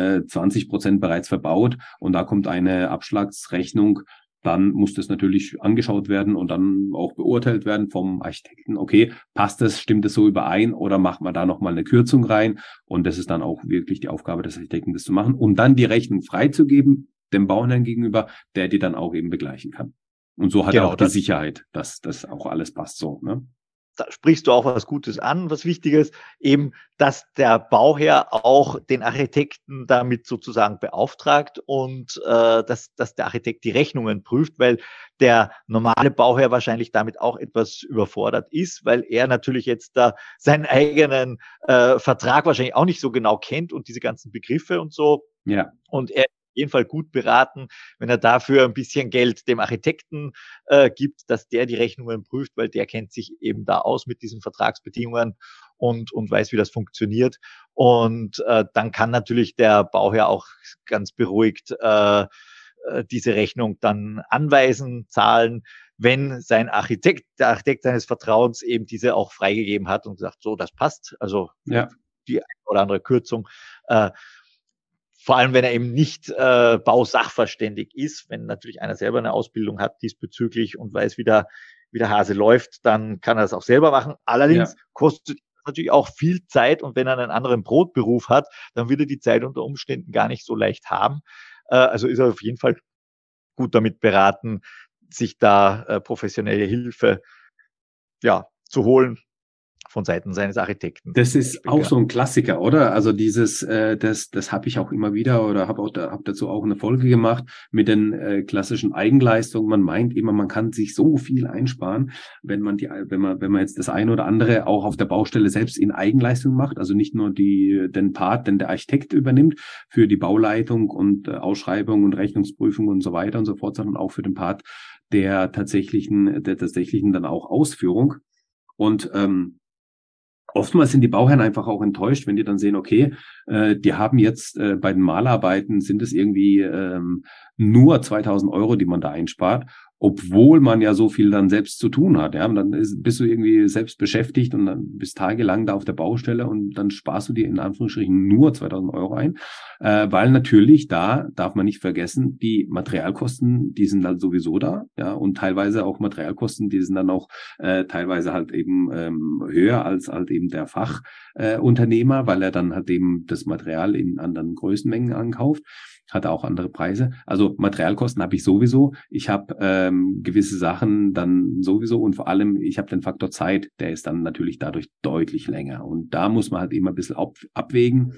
20% bereits verbaut und da kommt eine Abschlagsrechnung, dann muss das natürlich angeschaut werden und dann auch beurteilt werden vom Architekten. Okay, passt das, stimmt es so überein oder macht man da nochmal eine Kürzung rein? Und das ist dann auch wirklich die Aufgabe des Architekten, das zu machen und dann die Rechnung freizugeben dem Bauherrn gegenüber, der die dann auch eben begleichen kann. Und so hat er auch die Sicherheit, dass das auch alles passt so, ne? Da sprichst du auch was Gutes an, was Wichtiges, eben, dass der Bauherr auch den Architekten damit sozusagen beauftragt und dass der Architekt die Rechnungen prüft, weil der normale Bauherr wahrscheinlich damit auch etwas überfordert ist, weil er natürlich jetzt da seinen eigenen Vertrag wahrscheinlich auch nicht so genau kennt und diese ganzen Begriffe und so. Ja. Und er jeden Fall gut beraten, wenn er dafür ein bisschen Geld dem Architekten gibt, dass der die Rechnungen prüft, weil der kennt sich eben da aus mit diesen Vertragsbedingungen und weiß, wie das funktioniert. Und dann kann natürlich der Bauherr auch ganz beruhigt diese Rechnung dann anweisen, zahlen, wenn der Architekt seines Vertrauens eben diese auch freigegeben hat und gesagt, so, das passt, also die eine oder andere Kürzung. Vor allem, wenn er eben nicht Bausachverständig ist, wenn natürlich einer selber eine Ausbildung hat diesbezüglich und weiß, wie der Hase läuft, dann kann er das auch selber machen. Allerdings kostet das natürlich auch viel Zeit und wenn er einen anderen Brotberuf hat, dann wird er die Zeit unter Umständen gar nicht so leicht haben. Also ist er auf jeden Fall gut damit beraten, sich da professionelle Hilfe zu holen von Seiten seines Architekten. Das ist auch so ein Klassiker, oder? Also das habe ich auch immer wieder oder habe dazu auch eine Folge gemacht mit den klassischen Eigenleistungen. Man meint immer, man kann sich so viel einsparen, wenn man jetzt das eine oder andere auch auf der Baustelle selbst in Eigenleistung macht, also nicht nur den Part, den der Architekt übernimmt für die Bauleitung und Ausschreibung und Rechnungsprüfung und so weiter und so fort, sondern auch für den Part der tatsächlichen dann auch Ausführung. Und oftmals sind die Bauherren einfach auch enttäuscht, wenn die dann sehen, okay, die haben jetzt bei den Malarbeiten sind es irgendwie nur 2.000 Euro, die man da einspart, obwohl man ja so viel dann selbst zu tun hat. Ja, und dann bist du irgendwie selbst beschäftigt und dann bist tagelang da auf der Baustelle und dann sparst du dir in Anführungsstrichen nur 2.000 Euro ein, weil natürlich da darf man nicht vergessen, die Materialkosten, die sind dann sowieso da, ja, und teilweise auch Materialkosten, die sind dann auch teilweise halt eben höher als halt eben der Fachunternehmer, weil er dann halt eben das Material in anderen Größenmengen ankauft, hat auch andere Preise. Also Materialkosten habe ich sowieso. Ich habe gewisse Sachen dann sowieso und vor allem, ich habe den Faktor Zeit, der ist dann natürlich dadurch deutlich länger. Und da muss man halt immer ein bisschen abwägen,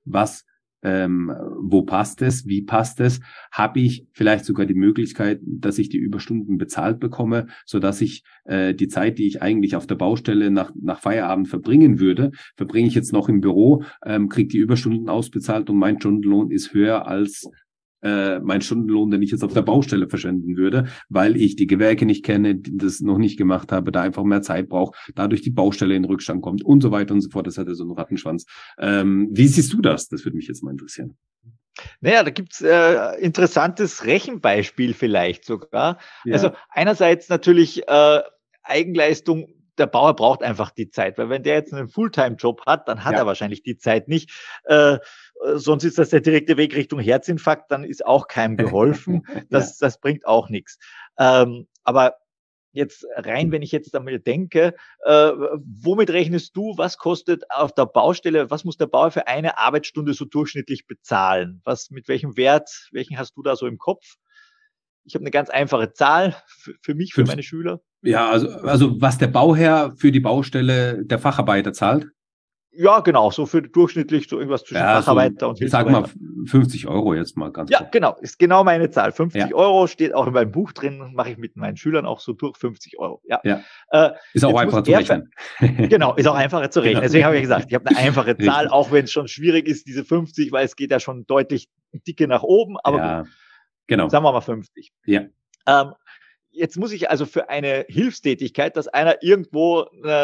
wo passt es, wie passt es, habe ich vielleicht sogar die Möglichkeit, dass ich die Überstunden bezahlt bekomme, so dass ich die Zeit, die ich eigentlich auf der Baustelle nach Feierabend verbringen würde, verbringe ich jetzt noch im Büro, kriege die Überstunden ausbezahlt und mein Stundenlohn ist höher als mein Stundenlohn, den ich jetzt auf der Baustelle verschwenden würde, weil ich die Gewerke nicht kenne, das noch nicht gemacht habe, da einfach mehr Zeit brauche, dadurch die Baustelle in den Rückstand kommt und so weiter und so fort. Das hat ja so einen Rattenschwanz. Wie siehst du das? Das würde mich jetzt mal interessieren. Naja, da gibt's interessantes Rechenbeispiel vielleicht sogar. Ja. Also einerseits natürlich Eigenleistung, der Bauer braucht einfach die Zeit, weil wenn der jetzt einen Fulltime-Job hat, dann hat er wahrscheinlich die Zeit nicht. Sonst ist das der direkte Weg Richtung Herzinfarkt, dann ist auch keinem geholfen. Das bringt auch nichts. Aber jetzt rein, wenn ich jetzt damit denke, womit rechnest du, was kostet auf der Baustelle, was muss der Bauer für eine Arbeitsstunde so durchschnittlich bezahlen? Mit welchem Wert, welchen hast du da so im Kopf? Ich habe eine ganz einfache Zahl für mich, für meine Schüler. Ja, also was der Bauherr für die Baustelle der Facharbeiter zahlt? Ja, genau, so für durchschnittlich so irgendwas zwischen Facharbeiter und Hilfsarbeiter. Sag mal 50 Euro jetzt mal ganz Ja, grob. genau, ist genau meine Zahl. 50 Euro steht auch in meinem Buch drin, mache ich mit meinen Schülern auch so durch, 50 Euro. Ja. Ist auch einfacher zu rechnen. Genau, ist auch einfacher zu rechnen. Genau. Deswegen habe ich gesagt, ich habe eine einfache Zahl, Richtig. auch wenn es schon schwierig ist, diese 50, weil es geht ja schon deutlich dicke nach oben, aber gut. Genau. Sagen wir mal 50. Ja. Jetzt muss ich also für eine Hilfstätigkeit, dass einer irgendwo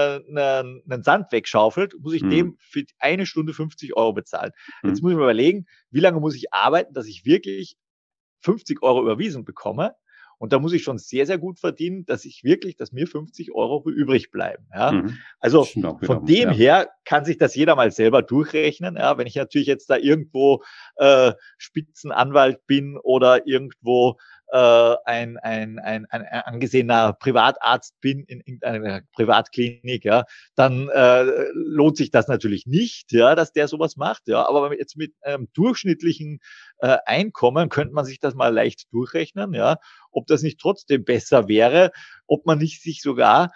einen Sand wegschaufelt, muss ich dem für eine Stunde 50 Euro bezahlen. Jetzt muss ich mir überlegen, wie lange muss ich arbeiten, dass ich wirklich 50 Euro überwiesen bekomme. Und da muss ich schon sehr, sehr gut verdienen, dass mir 50 Euro übrig bleiben. Ja? Also von dem her kann sich das jeder mal selber durchrechnen. Ja? Wenn ich natürlich jetzt da irgendwo Spitzenanwalt bin oder irgendwo ein angesehener Privatarzt bin in irgendeiner Privatklinik, ja, dann lohnt sich das natürlich nicht, ja, dass der sowas macht. Ja, aber jetzt mit einem durchschnittlichen Einkommen könnte man sich das mal leicht durchrechnen, ja, ob das nicht trotzdem besser wäre, ob man nicht sich sogar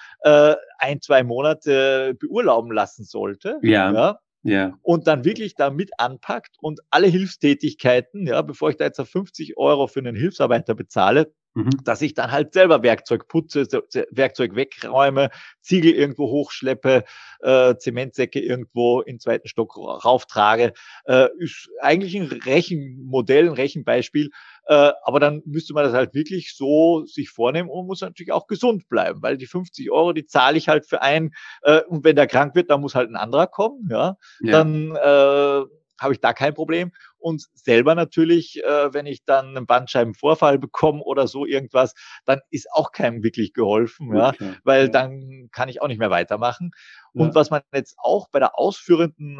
1-2 Monate beurlauben lassen sollte. Ja. Und dann wirklich damit anpackt und alle Hilfstätigkeiten, ja, bevor ich da jetzt 50 Euro für einen Hilfsarbeiter bezahle, dass ich dann halt selber Werkzeug putze, Werkzeug wegräume, Ziegel irgendwo hochschleppe, Zementsäcke irgendwo in den 2. Stock rauftrage, ist eigentlich ein Rechenmodell, ein Rechenbeispiel, aber dann müsste man das halt wirklich so sich vornehmen und muss natürlich auch gesund bleiben, weil die 50 Euro, die zahle ich halt für einen, und wenn der krank wird, dann muss halt ein anderer kommen, ja. Dann habe ich da kein Problem. Und selber natürlich, wenn ich dann einen Bandscheibenvorfall bekomme oder so irgendwas, dann ist auch keinem wirklich geholfen, weil dann kann ich auch nicht mehr weitermachen. Und was man jetzt auch bei der ausführenden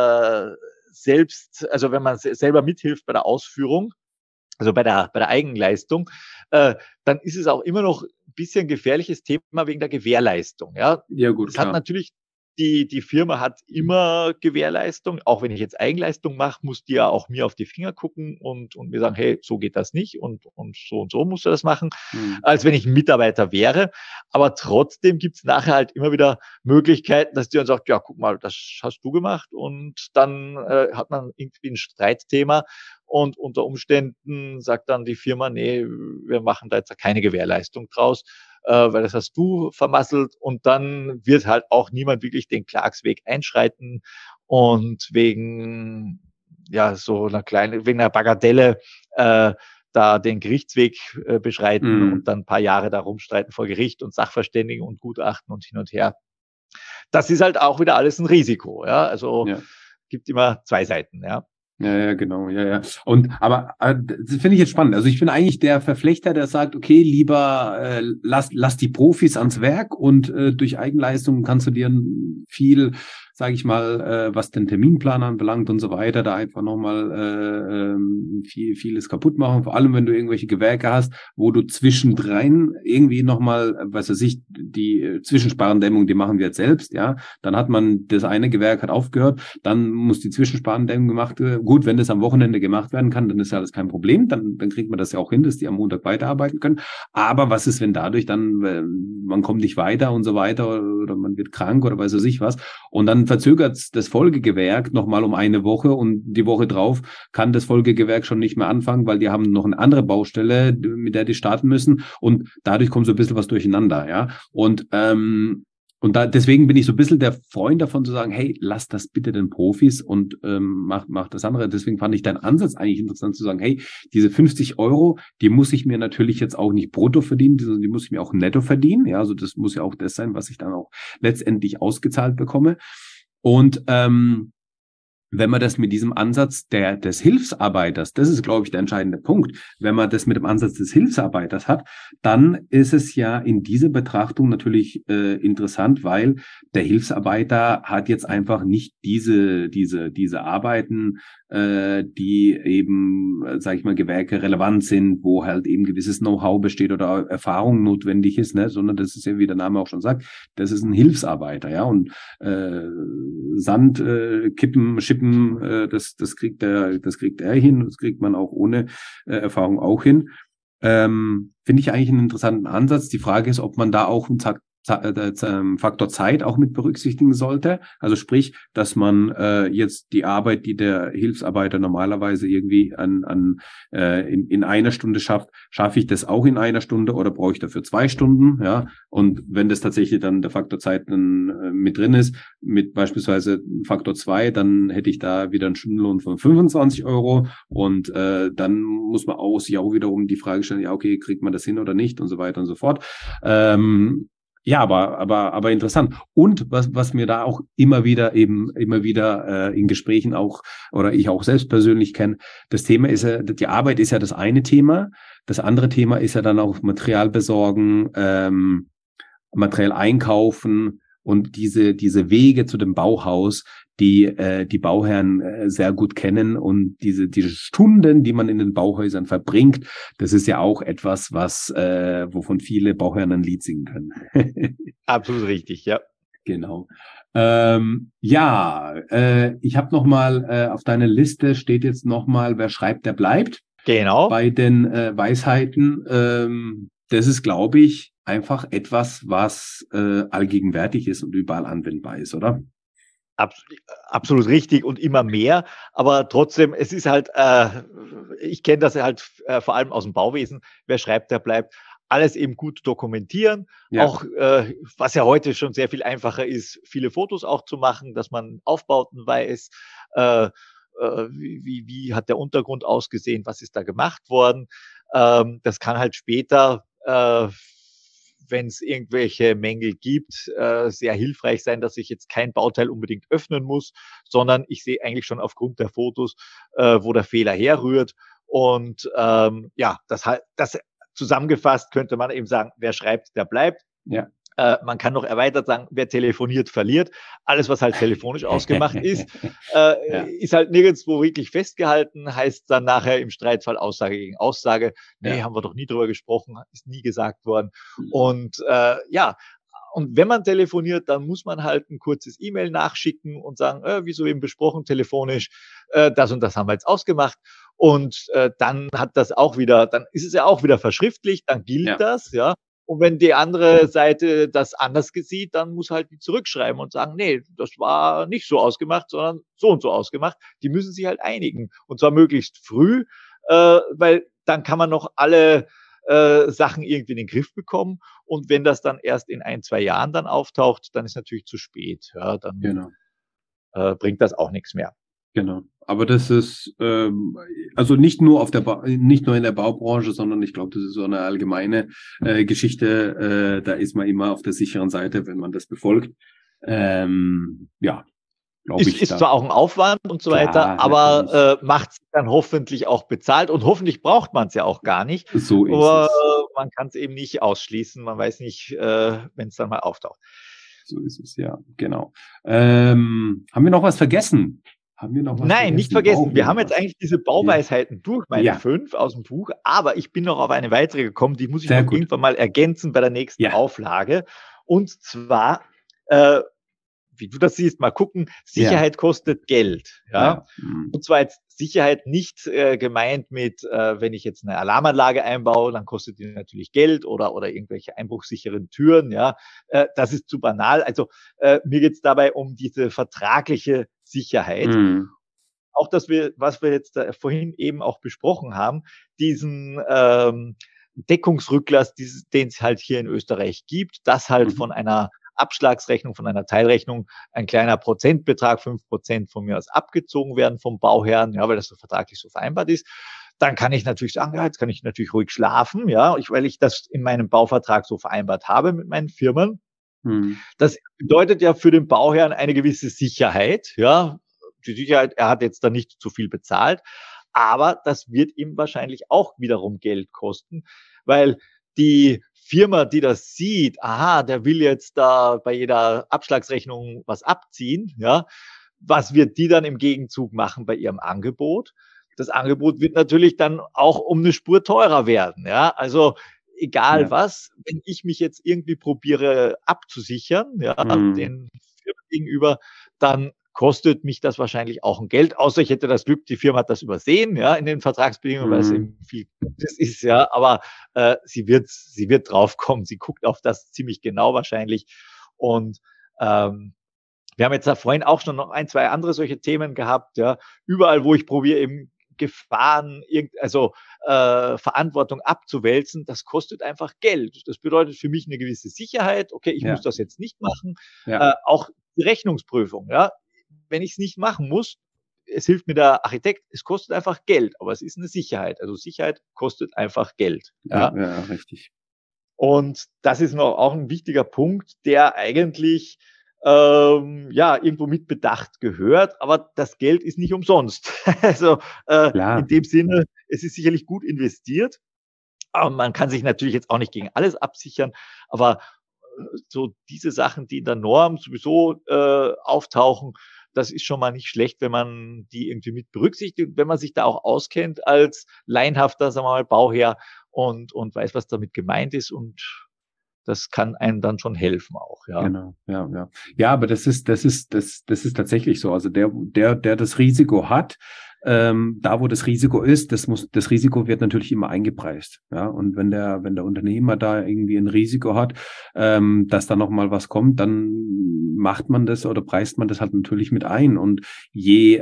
also wenn man selber mithilft bei der Ausführung, also bei der Eigenleistung, dann ist es auch immer noch ein bisschen gefährliches Thema wegen der Gewährleistung. Ja, gut. Es hat natürlich die Firma hat immer Gewährleistung. Auch wenn ich jetzt Eigenleistung mache, muss die ja auch mir auf die Finger gucken und mir sagen, hey, so geht das nicht und so musst du das machen, als wenn ich ein Mitarbeiter wäre. Aber trotzdem gibt's nachher halt immer wieder Möglichkeiten, dass die dann sagt, ja, guck mal, das hast du gemacht und dann hat man irgendwie ein Streitthema. Und unter Umständen sagt dann die Firma, nee, wir machen da jetzt keine Gewährleistung draus, weil das hast du vermasselt. Und dann wird halt auch niemand wirklich den Klagsweg einschreiten und wegen wegen einer Bagatelle da den Gerichtsweg beschreiten und dann ein paar Jahre da rumstreiten vor Gericht und Sachverständigen und Gutachten und hin und her. Das ist halt auch wieder alles ein Risiko. Ja, also gibt immer zwei Seiten. Ja. Ja, genau, ja. Und aber das finde ich jetzt spannend. Also ich bin eigentlich der Verflechter, der sagt, okay, lieber lass die Profis ans Werk und durch Eigenleistung kannst du dir viel, sage ich mal, was den Terminplan anbelangt und so weiter, da einfach nochmal vieles kaputt machen. Vor allem, wenn du irgendwelche Gewerke hast, wo du zwischendrin irgendwie nochmal, was weiß ich, die Zwischensparendämmung, die machen wir jetzt selbst, ja. Dann hat man, das eine Gewerk hat aufgehört, dann muss die Zwischensparendämmung gemacht werden. Gut, wenn das am Wochenende gemacht werden kann, dann ist ja alles kein Problem. Dann kriegt man das ja auch hin, dass die am Montag weiterarbeiten können. Aber was ist, wenn dadurch dann, man kommt nicht weiter und so weiter oder man wird krank oder weiß ich was. Und dann verzögert das Folgegewerk nochmal um eine Woche und die Woche drauf kann das Folgegewerk schon nicht mehr anfangen, weil die haben noch eine andere Baustelle, mit der die starten müssen. Und dadurch kommt so ein bisschen was durcheinander, ja. Und deswegen bin ich so ein bisschen der Freund davon zu sagen, hey, lass das bitte den Profis und mach das andere. Deswegen fand ich deinen Ansatz eigentlich interessant zu sagen, hey, diese 50 Euro, die muss ich mir natürlich jetzt auch nicht brutto verdienen, die muss ich mir auch netto verdienen. Ja, also das muss ja auch das sein, was ich dann auch letztendlich ausgezahlt bekomme. Und wenn man das mit diesem Ansatz des Hilfsarbeiters, das ist, glaube ich, der entscheidende Punkt, wenn man das mit dem Ansatz des Hilfsarbeiters hat, dann ist es ja in dieser Betrachtung natürlich interessant, weil der Hilfsarbeiter hat jetzt einfach nicht diese Arbeiten, die eben, sage ich mal, Gewerke relevant sind, wo halt eben gewisses Know-how besteht oder Erfahrung notwendig ist, ne? Sondern das ist ja, wie der Name auch schon sagt, das ist ein Hilfsarbeiter, ja, und Sand kippen, schippen, das kriegt er hin, das kriegt man auch ohne Erfahrung auch hin. Finde ich eigentlich einen interessanten Ansatz. Die Frage ist, ob man da auch einen Faktor Zeit auch mit berücksichtigen sollte. Also sprich, dass man jetzt die Arbeit, die der Hilfsarbeiter normalerweise irgendwie in einer Stunde schafft, schaffe ich das auch in einer Stunde oder brauche ich dafür 2 Stunden? Ja. Und wenn das tatsächlich dann der Faktor Zeit dann mit drin ist, mit beispielsweise Faktor 2, dann hätte ich da wieder einen Stundenlohn von 25 Euro und dann muss man sich auch wiederum die Frage stellen, ja, okay, kriegt man das hin oder nicht und so weiter und so fort. Ja, aber interessant. Und was mir da auch immer wieder in Gesprächen auch oder ich auch selbst persönlich kenne, das Thema ist ja, die Arbeit ist ja das eine Thema. Das andere Thema ist ja dann auch Material besorgen, Material einkaufen und diese Wege zu dem Bauhaus, die Bauherren sehr gut kennen und diese Stunden, die man in den Bauhäusern verbringt, das ist ja auch etwas, wovon viele Bauherren ein Lied singen können. Absolut richtig, ja. Genau. Ja, ich habe noch mal auf deiner Liste steht jetzt noch mal, wer schreibt, der bleibt. Genau. Bei den Weisheiten. Das ist, glaube ich, einfach etwas, was allgegenwärtig ist und überall anwendbar ist, oder? Absolut richtig und immer mehr, aber trotzdem, es ist halt, ich kenne das halt vor allem aus dem Bauwesen, wer schreibt, der bleibt, alles eben gut dokumentieren, Ja. auch was ja heute schon sehr viel einfacher ist, viele Fotos auch zu machen, dass man Aufbauten weiß, wie hat der Untergrund ausgesehen, was ist da gemacht worden. Das kann halt später wenn es irgendwelche Mängel gibt, sehr hilfreich sein, dass ich jetzt kein Bauteil unbedingt öffnen muss, sondern ich sehe eigentlich schon aufgrund der Fotos, wo der Fehler herrührt. Und ja, das zusammengefasst könnte man eben sagen, wer schreibt, der bleibt. Ja. Man kann noch erweitert sagen, wer telefoniert, verliert. Alles, was halt telefonisch ausgemacht ist, ist halt nirgendwo wirklich festgehalten, heißt dann nachher im Streitfall Aussage gegen Aussage. Nee, haben wir doch nie drüber gesprochen, ist nie gesagt worden. Und ja, und wenn man telefoniert, dann muss man halt ein kurzes E-Mail nachschicken und sagen, wie so eben besprochen, telefonisch, das und das haben wir jetzt ausgemacht. Und dann hat das auch wieder, dann ist es ja auch wieder verschriftlicht, dann gilt das, ja. Und wenn die andere Seite das anders sieht, dann muss halt die zurückschreiben und sagen, nee, das war nicht so ausgemacht, sondern so und so ausgemacht. Die müssen sich halt einigen. Und zwar möglichst früh, weil dann kann man noch alle Sachen irgendwie in den Griff bekommen. Und wenn das dann erst in 1, 2 Jahren dann auftaucht, dann ist natürlich zu spät. Ja, dann bringt das auch nichts mehr. Genau. Aber das ist also nicht nur nicht nur in der Baubranche, sondern ich glaube, das ist so eine allgemeine Geschichte. Da ist man immer auf der sicheren Seite, wenn man das befolgt. Ja, glaube ich. Ist zwar auch ein Aufwand und so weiter, aber macht es dann hoffentlich auch bezahlt und hoffentlich braucht man es ja auch gar nicht. So ist aber es. Man kann es eben nicht ausschließen. Man weiß nicht, wenn es dann mal auftaucht. So ist es, ja, genau. Haben wir noch was vergessen? Nein, nicht vergessen. Wir haben jetzt eigentlich diese Bauweisheiten durch, meine 5 aus dem Buch, aber ich bin noch auf eine weitere gekommen, die muss ich noch irgendwann mal ergänzen bei der nächsten Auflage. Und zwar, wie du das siehst, mal gucken, Sicherheit kostet Geld. Ja? Und zwar jetzt Sicherheit nicht gemeint mit, wenn ich jetzt eine Alarmanlage einbaue, dann kostet die natürlich Geld oder irgendwelche einbruchsicheren Türen. Ja, das ist zu banal. Also mir geht es dabei um diese vertragliche Sicherheit. Auch was wir jetzt vorhin eben auch besprochen haben, diesen Deckungsrücklass, den es halt hier in Österreich gibt, das halt von einer Abschlagsrechnung, von einer Teilrechnung ein kleiner Prozentbetrag, 5% von mir aus abgezogen werden vom Bauherrn, ja, weil das so vertraglich so vereinbart ist. Dann kann ich natürlich sagen, ja, jetzt kann ich natürlich ruhig schlafen, ja, weil ich das in meinem Bauvertrag so vereinbart habe mit meinen Firmen. Das bedeutet ja für den Bauherrn eine gewisse Sicherheit, ja. Die Sicherheit, er hat jetzt da nicht zu viel bezahlt, aber das wird ihm wahrscheinlich auch wiederum Geld kosten, weil die Firma, die das sieht, aha, der will jetzt da bei jeder Abschlagsrechnung was abziehen, ja, was wird die dann im Gegenzug machen bei ihrem Angebot? Das Angebot wird natürlich dann auch um eine Spur teurer werden, ja, also egal was, wenn ich mich jetzt irgendwie probiere abzusichern, ja, den Firmen gegenüber, dann kostet mich das wahrscheinlich auch ein Geld, außer ich hätte das Glück, die Firma hat das übersehen, ja, in den Vertragsbedingungen, weil es eben viel Gutes ist, ja, aber sie wird draufkommen, sie guckt auf das ziemlich genau wahrscheinlich und wir haben jetzt da vorhin auch schon noch 1, 2 andere solche Themen gehabt, ja. Überall, wo ich probiere, eben Gefahren, Verantwortung abzuwälzen, das kostet einfach Geld. Das bedeutet für mich eine gewisse Sicherheit. Okay, ich muss das jetzt nicht machen. Auch die Rechnungsprüfung, ja. Wenn ich es nicht machen muss, es hilft mir der Architekt, es kostet einfach Geld, aber es ist eine Sicherheit. Also Sicherheit kostet einfach Geld. Ja, richtig. Und das ist noch auch ein wichtiger Punkt, der eigentlich irgendwo mit Bedacht gehört, aber das Geld ist nicht umsonst. Also in dem Sinne, es ist sicherlich gut investiert, aber man kann sich natürlich jetzt auch nicht gegen alles absichern, aber so diese Sachen, die in der Norm sowieso auftauchen, das ist schon mal nicht schlecht, wenn man die irgendwie mit berücksichtigt, wenn man sich da auch auskennt als laienhafter, sagen wir mal, Bauherr und weiß, was damit gemeint ist und das kann einem dann schon helfen auch, ja. Genau, ja. Ja, aber das ist tatsächlich so. Also der das Risiko hat, da wo das Risiko ist, das Risiko wird natürlich immer eingepreist. Ja, und wenn der Unternehmer da irgendwie ein Risiko hat, dass da noch mal was kommt, dann macht man das oder preist man das halt natürlich mit ein. Und je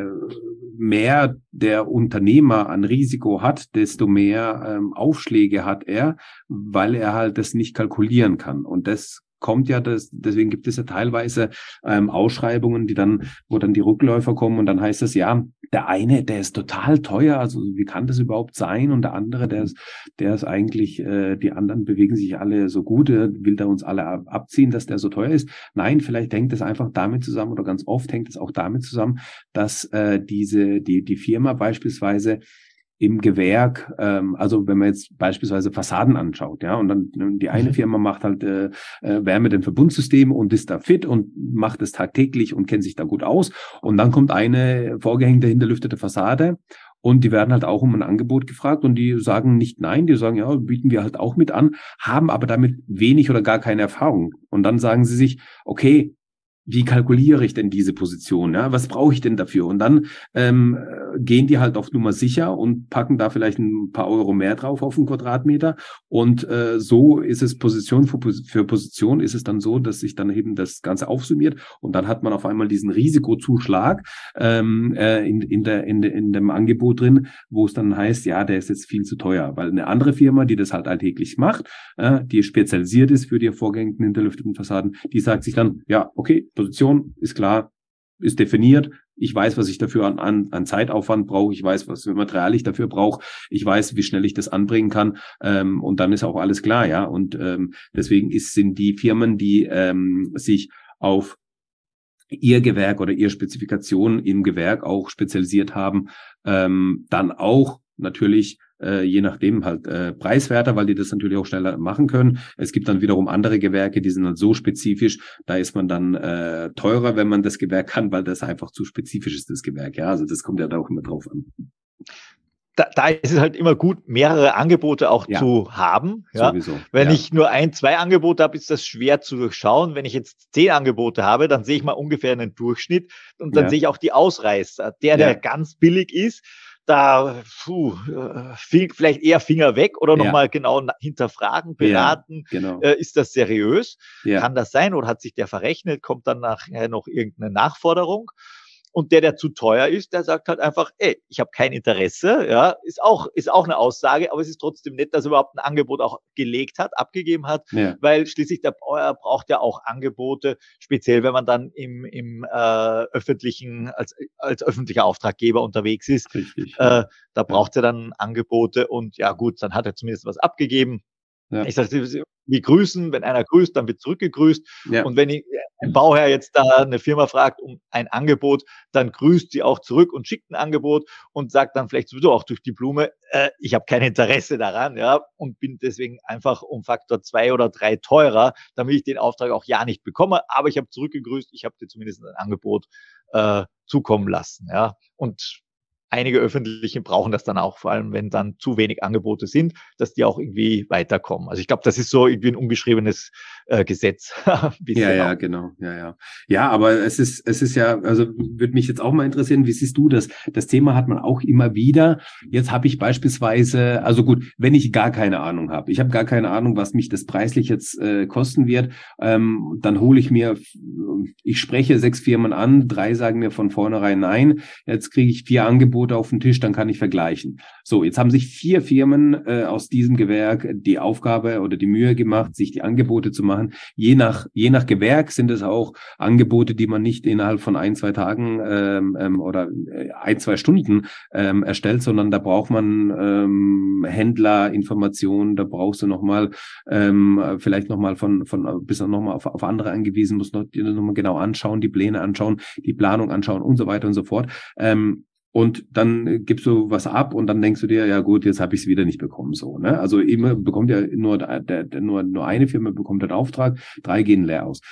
mehr der Unternehmer an Risiko hat, desto mehr Aufschläge hat er, weil er halt das nicht kalkulieren kann. Und das kommt ja, deswegen gibt es ja teilweise Ausschreibungen, wo dann die Rückläufer kommen und dann heißt es, ja, der eine, der ist total teuer, also wie kann das überhaupt sein? Und der andere, der ist eigentlich, die anderen bewegen sich alle so gut, will der uns alle abziehen, dass der so teuer ist? Nein, vielleicht hängt es einfach damit zusammen oder ganz oft hängt es auch damit zusammen, dass die Firma beispielsweise im Gewerk, also wenn man jetzt beispielsweise Fassaden anschaut, ja, und dann die eine Firma macht halt Wärme- und Verbundsystem und ist da fit und macht es tagtäglich und kennt sich da gut aus. Und dann kommt eine vorgehängte, hinterlüftete Fassade und die werden halt auch um ein Angebot gefragt und die sagen nicht nein, die sagen, ja, bieten wir halt auch mit an, haben aber damit wenig oder gar keine Erfahrung. Und dann sagen sie sich, okay, wie kalkuliere ich denn diese Position? Ja? Was brauche ich denn dafür? Und dann gehen die halt auf Nummer sicher und packen da vielleicht ein paar Euro mehr drauf auf einen Quadratmeter. Und so ist es Position für Position ist es dann so, dass sich dann eben das Ganze aufsummiert und dann hat man auf einmal diesen Risikozuschlag in dem Angebot drin, wo es dann heißt, ja, der ist jetzt viel zu teuer, weil eine andere Firma, die das halt alltäglich macht, die spezialisiert ist für die vorgängigen hinterlüfteten Fassaden, die sagt sich dann, ja, okay, Position ist klar, ist definiert. Ich weiß, was ich dafür an Zeitaufwand brauche. Ich weiß, was für Material ich dafür brauche. Ich weiß, wie schnell ich das anbringen kann. Und dann ist auch alles klar, ja. Und deswegen sind die Firmen, die sich auf ihr Gewerk oder ihre Spezifikation im Gewerk auch spezialisiert haben, dann auch natürlich je nachdem halt preiswerter, weil die das natürlich auch schneller machen können. Es gibt dann wiederum andere Gewerke, die sind dann so spezifisch, da ist man dann teurer, wenn man das Gewerk kann, weil das einfach zu spezifisch ist, das Gewerk. Ja, also das kommt ja da auch immer drauf an. Da ist es halt immer gut, mehrere Angebote auch zu haben. Ja. Sowieso. Wenn ich nur 1, 2 Angebote habe, ist das schwer zu durchschauen. Wenn ich jetzt 10 Angebote habe, dann sehe ich mal ungefähr einen Durchschnitt und dann sehe ich auch die Ausreißer. Der ganz billig ist, da vielleicht eher Finger weg oder nochmal genau hinterfragen, beraten. Genau. Ist das seriös? Kann das sein oder hat sich der verrechnet? Kommt dann nachher noch irgendeine Nachforderung? Und der zu teuer ist, der sagt halt einfach, ey, ich habe kein Interesse, ja, ist auch eine Aussage, aber es ist trotzdem nett, dass er überhaupt ein Angebot auch gelegt hat, abgegeben hat, weil schließlich der Bauer braucht ja auch Angebote, speziell wenn man dann im öffentlichen, als öffentlicher Auftraggeber unterwegs ist. Richtig, da braucht er dann Angebote und ja gut, dann hat er zumindest was abgegeben. Ja. Ich sage, wir grüßen, wenn einer grüßt, dann wird zurückgegrüßt. Ja. Und wenn ein Bauherr jetzt da eine Firma fragt um ein Angebot, dann grüßt sie auch zurück und schickt ein Angebot und sagt dann vielleicht sowieso auch durch die Blume, ich habe kein Interesse daran, ja, und bin deswegen einfach um Faktor 2 oder 3 teurer, damit ich den Auftrag auch ja nicht bekomme. Aber ich habe zurückgegrüßt, ich habe dir zumindest ein Angebot zukommen lassen, ja. Und einige öffentliche brauchen das dann auch, vor allem wenn dann zu wenig Angebote sind, dass die auch irgendwie weiterkommen. Also ich glaube, das ist so irgendwie ein ungeschriebenes Gesetz. Ja, genau. Ja. Ja, aber es ist ja, also würde mich jetzt auch mal interessieren, wie siehst du das? Das Thema hat man auch immer wieder. Jetzt habe ich beispielsweise, also gut, wenn ich gar keine Ahnung habe, ich habe gar keine Ahnung, was mich das preislich jetzt kosten wird, dann hole ich mir, ich spreche 6 Firmen an, 3 sagen mir von vornherein nein, jetzt kriege ich 4 Angebote auf den Tisch, dann kann ich vergleichen. So, jetzt haben sich 4 Firmen aus diesem Gewerk die Aufgabe oder die Mühe gemacht, sich die Angebote zu machen. Je nach Gewerk sind es auch Angebote, die man nicht innerhalb von 1, 2 Tagen oder 1, 2 Stunden erstellt, sondern da braucht man Händlerinformationen, da brauchst du nochmal vielleicht nochmal bist du nochmal auf andere angewiesen, musst noch mal genau anschauen, die Pläne anschauen, die Planung anschauen und so weiter und so fort. Und dann gibst du was ab und dann denkst du dir, ja gut, jetzt habe ich es wieder nicht bekommen, so, ne? Also immer bekommt ja nur eine Firma bekommt den Auftrag, 3 gehen leer aus.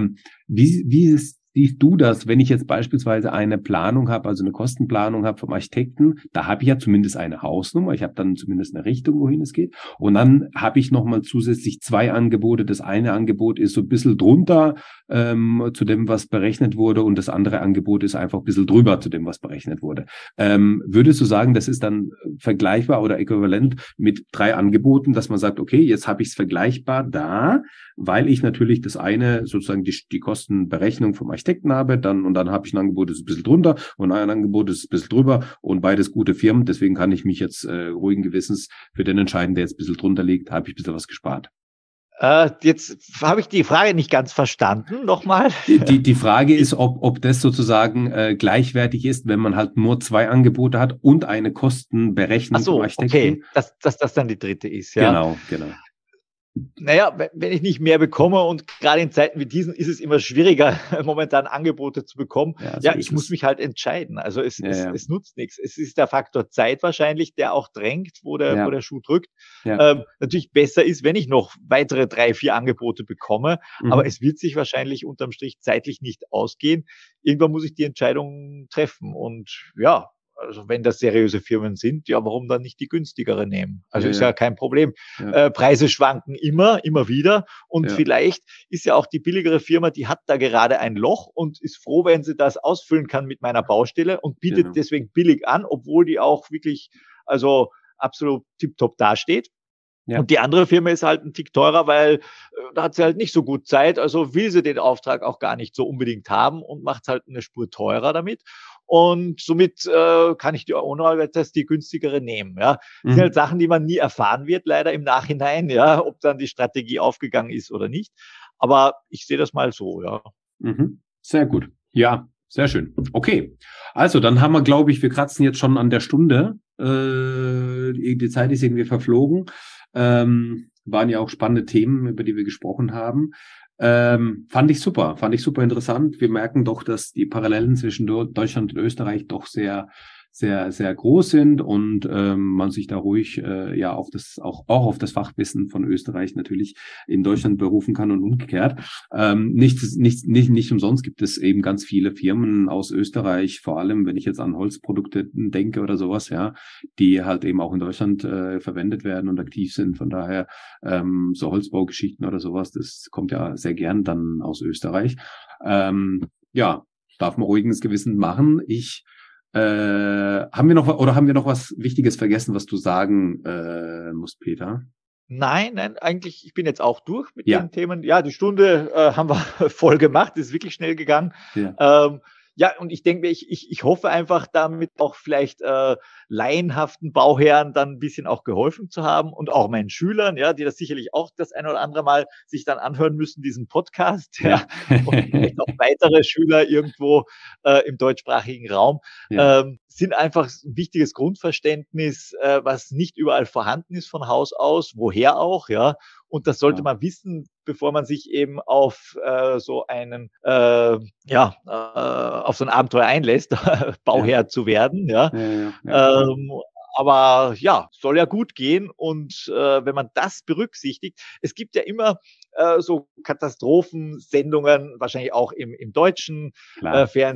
Siehst du das, wenn ich jetzt beispielsweise eine Planung habe, also eine Kostenplanung habe vom Architekten, da habe ich ja zumindest eine Hausnummer, ich habe dann zumindest eine Richtung, wohin es geht. Und dann habe ich nochmal zusätzlich 2 Angebote. Das eine Angebot ist so ein bisschen drunter zu dem, was berechnet wurde, und das andere Angebot ist einfach ein bisschen drüber zu dem, was berechnet wurde. Würdest du sagen, das ist dann vergleichbar oder äquivalent mit 3 Angeboten, dass man sagt, okay, jetzt habe ich es vergleichbar da, weil ich natürlich das eine sozusagen die Kostenberechnung vom Architekten habe, dann habe ich ein Angebot, das ist ein bisschen drunter, und ein Angebot, das ist ein bisschen drüber, und beides gute Firmen, deswegen kann ich mich jetzt ruhigen Gewissens für den entscheiden, der jetzt ein bisschen drunter liegt, habe ich ein bisschen was gespart. Jetzt habe ich die Frage nicht ganz verstanden. Nochmal. Die Frage ist, ob das sozusagen gleichwertig ist, wenn man halt nur 2 Angebote hat und eine Kostenberechnung vom Architekten. Okay, dass das dann die dritte ist, ja. Genau. Naja, wenn ich nicht mehr bekomme, und gerade in Zeiten wie diesen ist es immer schwieriger, momentan Angebote zu bekommen. Ja, ich muss mich halt entscheiden. Also es nutzt nichts. Es ist der Faktor Zeit wahrscheinlich, der auch drängt, wo der Schuh drückt. Ja. Natürlich besser ist, wenn ich noch weitere 3, 4 Angebote bekomme, aber es wird sich wahrscheinlich unterm Strich zeitlich nicht ausgehen. Irgendwann muss ich die Entscheidung treffen, und ja, also wenn das seriöse Firmen sind, ja, warum dann nicht die günstigere nehmen? Also ist ja kein Problem. Ja. Preise schwanken immer wieder, und vielleicht ist ja auch die billigere Firma, die hat da gerade ein Loch und ist froh, wenn sie das ausfüllen kann mit meiner Baustelle, und bietet deswegen billig an, obwohl die auch wirklich also absolut tipptopp dasteht. Ja. Und die andere Firma ist halt ein Tick teurer, weil da hat sie halt nicht so gut Zeit, also will sie den Auftrag auch gar nicht so unbedingt haben und macht halt eine Spur teurer damit. Und somit kann ich ohne weiteres die günstigere nehmen. Ja, das sind halt Sachen, die man nie erfahren wird, leider im Nachhinein, ja, ob dann die Strategie aufgegangen ist oder nicht. Aber ich sehe das mal so, ja. Sehr gut. Ja, sehr schön. Okay, also dann haben wir, glaube ich, wir kratzen jetzt schon an der Stunde. Die Zeit ist irgendwie verflogen. Waren ja auch spannende Themen, über die wir gesprochen haben. Fand ich super interessant. Wir merken doch, dass die Parallelen zwischen Deutschland und Österreich doch sehr, sehr, sehr groß sind, und man sich da ruhig auch auf das Fachwissen von Österreich natürlich in Deutschland berufen kann und umgekehrt. Nicht umsonst gibt es eben ganz viele Firmen aus Österreich, vor allem wenn ich jetzt an Holzprodukte denke oder sowas, ja, die halt eben auch in Deutschland verwendet werden und aktiv sind. Von daher so Holzbaugeschichten oder sowas, das kommt ja sehr gern dann aus Österreich. Ja, darf man ruhiges Gewissen machen. Haben wir noch was Wichtiges vergessen, was du sagen musst, Peter? Nein, eigentlich, ich bin jetzt auch durch mit den Themen. Ja, die Stunde haben wir voll gemacht, ist wirklich schnell gegangen. Ja, und ich denke, ich hoffe einfach damit auch vielleicht laienhaften Bauherren dann ein bisschen auch geholfen zu haben, und auch meinen Schülern, ja, die das sicherlich auch das ein oder andere Mal sich dann anhören müssen, diesen Podcast, ja, und vielleicht auch weitere Schüler irgendwo im deutschsprachigen Raum, sind einfach ein wichtiges Grundverständnis, was nicht überall vorhanden ist von Haus aus, woher auch, ja. Und das sollte man wissen, bevor man sich eben auf so einen auf so ein Abenteuer einlässt, Bauherr zu werden. Aber ja, soll ja gut gehen. Und wenn man das berücksichtigt, es gibt ja immer so Katastrophensendungen, wahrscheinlich auch im deutschen Fernsehen,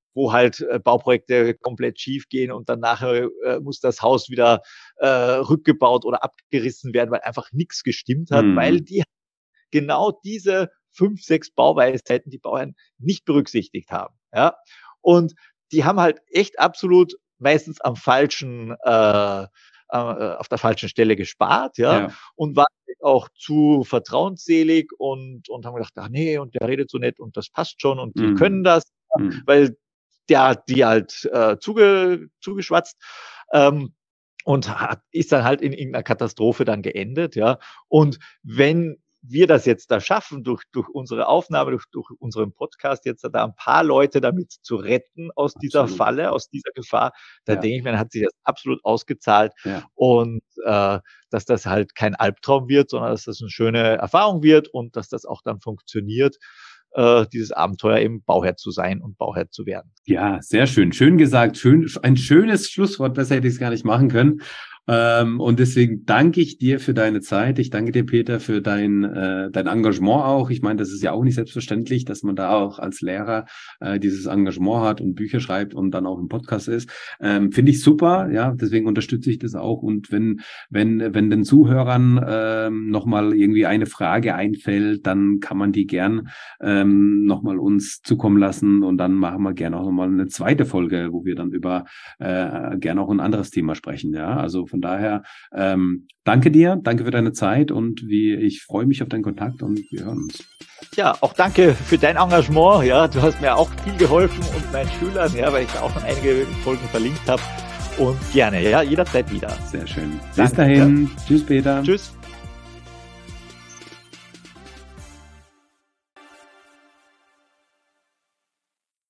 wo halt Bauprojekte komplett schief gehen und dann nachher muss das Haus wieder rückgebaut oder abgerissen werden, weil einfach nichts gestimmt hat, weil die genau diese 5, 6 Bauweisheiten die Bauherren nicht berücksichtigt haben. Ja? Und die haben halt echt absolut meistens auf der falschen Stelle gespart, ja. Und waren auch zu vertrauensselig und haben gedacht, ach nee, und der redet so nett und das passt schon und die können das, weil der hat die halt zugeschwatzt. Und ist dann halt in irgendeiner Katastrophe dann geendet, ja. Und wenn wir das jetzt da schaffen, durch unsere Aufnahme, durch unseren Podcast jetzt da ein paar Leute damit zu retten aus dieser Falle, aus dieser Gefahr, da denke ich mir, dann hat sich das absolut ausgezahlt und dass das halt kein Albtraum wird, sondern dass das eine schöne Erfahrung wird und dass das auch dann funktioniert, dieses Abenteuer eben Bauherr zu sein und Bauherr zu werden. Ja, sehr schön. Schön gesagt. Ein schönes Schlusswort. Besser hätte ich es gar nicht machen können. Und deswegen danke ich dir für deine Zeit. Ich danke dir, Peter, für dein Engagement auch. Ich meine, das ist ja auch nicht selbstverständlich, dass man da auch als Lehrer dieses Engagement hat und Bücher schreibt und dann auch im Podcast ist. Finde ich super. Ja, deswegen unterstütze ich das auch. Und wenn den Zuhörern nochmal irgendwie eine Frage einfällt, dann kann man die gern nochmal uns zukommen lassen und dann machen wir gerne auch nochmal eine zweite Folge, wo wir dann über gerne auch ein anderes Thema sprechen. Ja, also von daher danke dir, danke für deine Zeit und ich freue mich auf deinen Kontakt und wir hören uns. Ja, auch danke für dein Engagement. Ja, du hast mir auch viel geholfen und meinen Schülern, ja, weil ich da auch schon einige Folgen verlinkt habe. Und gerne, ja, jederzeit wieder. Sehr schön. Bis dahin. Ja. Tschüss, Peter. Tschüss.